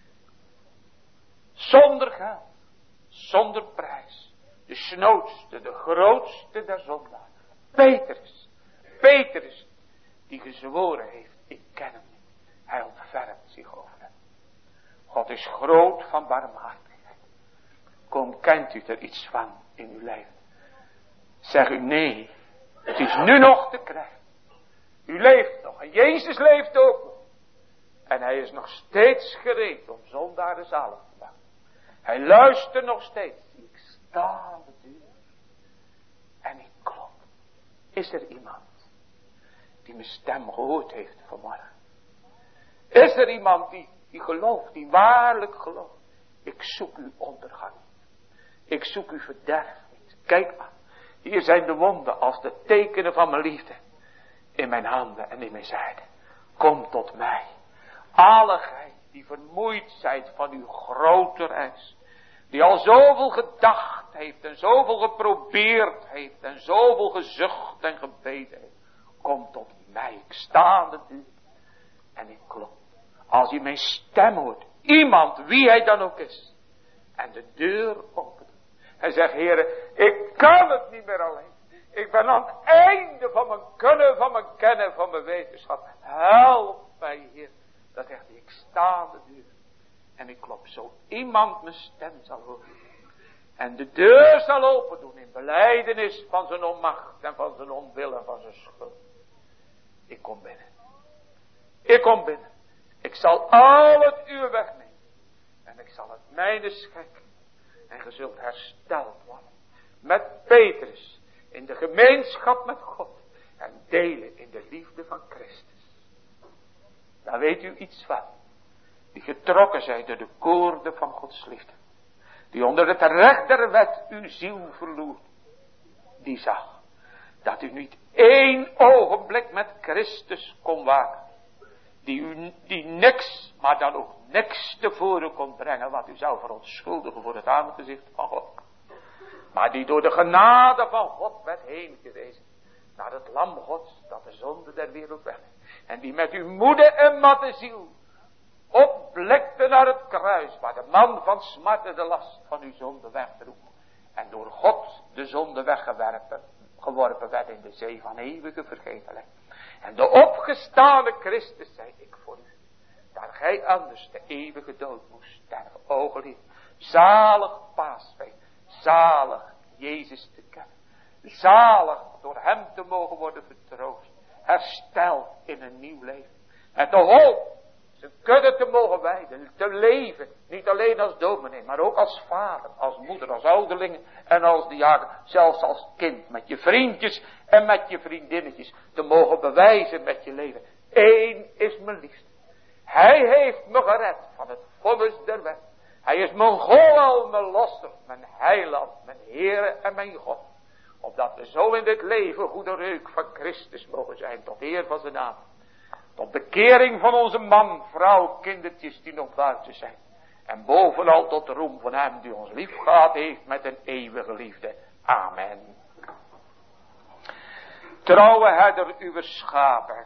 Zonder geld, zonder prijs. De snoodste, de grootste der zondaars. Petrus, Petrus, die gezworen heeft, ik ken hem niet. Hij ontfermt zich over hem. God is groot van barmhartigheid. Kom, kent u er iets van in uw leven? Zeg u nee, het is nu nog te krijgen. U leeft nog en Jezus leeft ook nog. En hij is nog steeds gereed om zondaren zalig te maken. Hij luistert nog steeds. Ik sta aan de deur en ik klop. Is er iemand die mijn stem gehoord heeft vanmorgen? Is er iemand die, die gelooft, die waarlijk gelooft? Ik zoek uw ondergang. Ik zoek uw verderf niet. Kijk maar. Hier zijn de wonden als de tekenen van mijn liefde. In mijn handen en in mijn zijde. Kom tot mij. Alle gij die vermoeid zijt van uw grote reis. Die al zoveel gedacht heeft en zoveel geprobeerd heeft en zoveel gezucht en gebeden heeft. Kom tot mij. Ik sta aan de deur. En ik klop. Als u mijn stem hoort. Iemand, wie hij dan ook is. En de deur opent. En zegt, Heere, ik kan het niet meer alleen. Ik ben aan het einde van mijn kunnen, van mijn kennen, van mijn wetenschap. Help mij, Heer. Dan zegt hij, ik sta aan de deur. En ik klop, zo iemand mijn stem zal horen. En de deur zal open doen in belijdenis van zijn onmacht en van zijn onwil en van zijn schuld. Ik kom binnen. Ik kom binnen. Ik zal al het uur wegnemen. En ik zal het mijne schenken. En je zult hersteld worden. Met Petrus. In de gemeenschap met God. En delen in de liefde van Christus. Daar weet u iets van. Die getrokken zijn door de koorden van Gods liefde. Die onder het recht der wet uw ziel verloor. Die zag. Dat u niet één ogenblik met Christus kon waken. Die u die niks, maar dan ook niks tevoren kon brengen wat u zou verontschuldigen voor het aangezicht van God. Maar die door de genade van God werd heen gewezen. Naar het lam Gods dat de zonde der wereld wegneemt. En die met uw moede en matte ziel opblikte naar het kruis. Waar de man van smarte de last van uw zonde wegdroeg. En door God de zonde weggeworpen geworpen werd in de zee van eeuwige vergetelheid. En de opgestane Christus zei, ik voor u. Daar gij anders de eeuwige dood moest sterven. O geliefd, zalig paasfeest. Zalig Jezus te kennen. Zalig door hem te mogen worden vertroost. Hersteld in een nieuw leven. En de hoop zijn kudde te mogen wijden. Te leven. Niet alleen als dominee. Maar ook als vader. Als moeder. Als ouderling. En als diaken. Zelfs als kind. Met je vriendjes. En met je vriendinnetjes. Te mogen bewijzen met je leven. Eén is mijn liefste. Hij heeft me gered van het vonnis der wet. Hij is mijn goal, mijn losser, mijn heiland, mijn Heere en mijn God. Opdat we zo in dit leven goede reuk van Christus mogen zijn, tot eer van zijn naam. Tot bekering van onze man, vrouw, kindertjes die nog buiten zijn. En bovenal tot de roem van hem die ons lief gehad heeft met een eeuwige liefde. Amen. Trouwe herder uw schapen.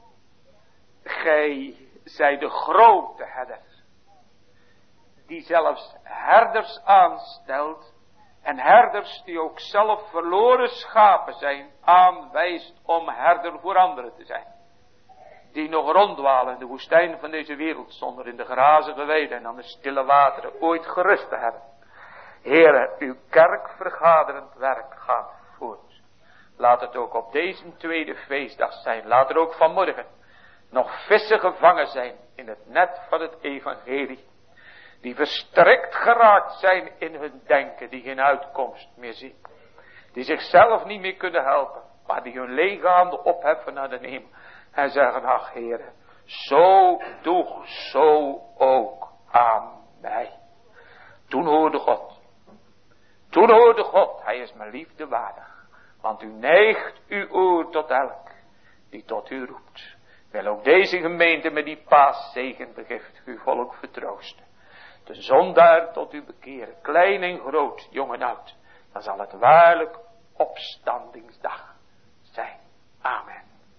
Gij zij de grote herder. Die zelfs herders aanstelt. En herders die ook zelf verloren schapen zijn. Aanwijst om herder voor anderen te zijn. Die nog ronddwalen in de woestijn van deze wereld. Zonder in de grazige weiden en aan de stille wateren ooit gerust te hebben. Heere, uw kerk vergaderend werk gaat voort. Laat het ook op deze tweede feestdag zijn. Laat er ook vanmorgen nog vissen gevangen zijn in het net van het evangelie. Die verstrikt geraakt zijn in hun denken, die geen uitkomst meer zien. Die zichzelf niet meer kunnen helpen, maar die hun lege handen opheffen naar de hemel. En zeggen, ach Heere, zo doe zo ook aan mij. Toen hoorde God. Toen hoorde God, hij is mijn liefde waardig. Want u neigt uw oor tot elk die tot u roept. Wil ook deze gemeente met die paaszegen begift uw volk vertroosten. De zondaar tot u bekeren, klein en groot, jong en oud. Dan zal het waarlijk opstandingsdag zijn. Amen.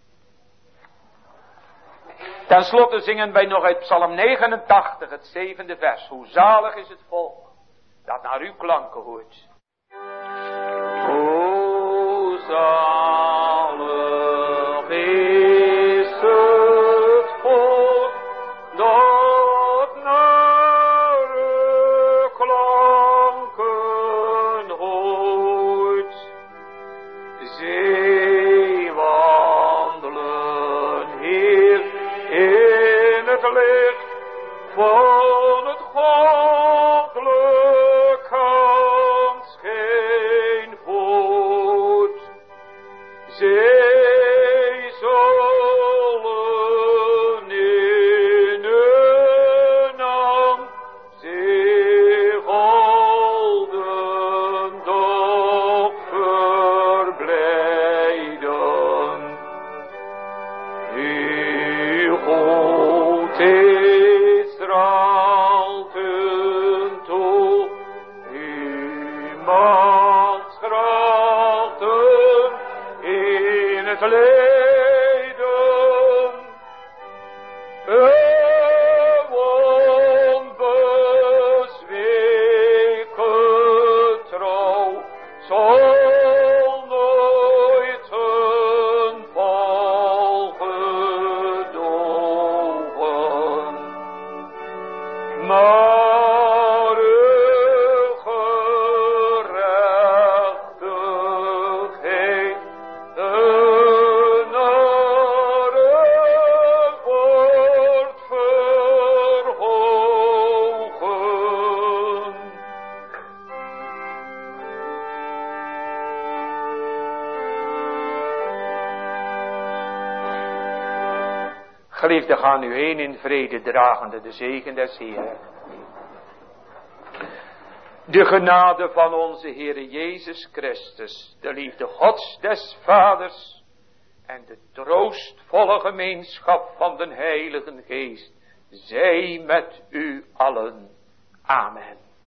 Ten slotte zingen wij nog uit Psalm negenentachtig, het zevende vers. Hoe zalig is het volk dat naar uw klanken hoort. Hoe zalig is het volk dat naar uw klanken hoort. Zij wandelen hier in het licht van het goddelijk aanschijn voort. Zij zullen in hun naam zich het lijden, een onbezweken trouw, zal nooit een val gedogen. Maar geliefden, gaan u heen in vrede, dragende de zegen des Heeren. De genade van onze Heere Jezus Christus, de liefde Gods des Vaders en de troostvolle gemeenschap van den Heiligen Geest, zij met u allen. Amen.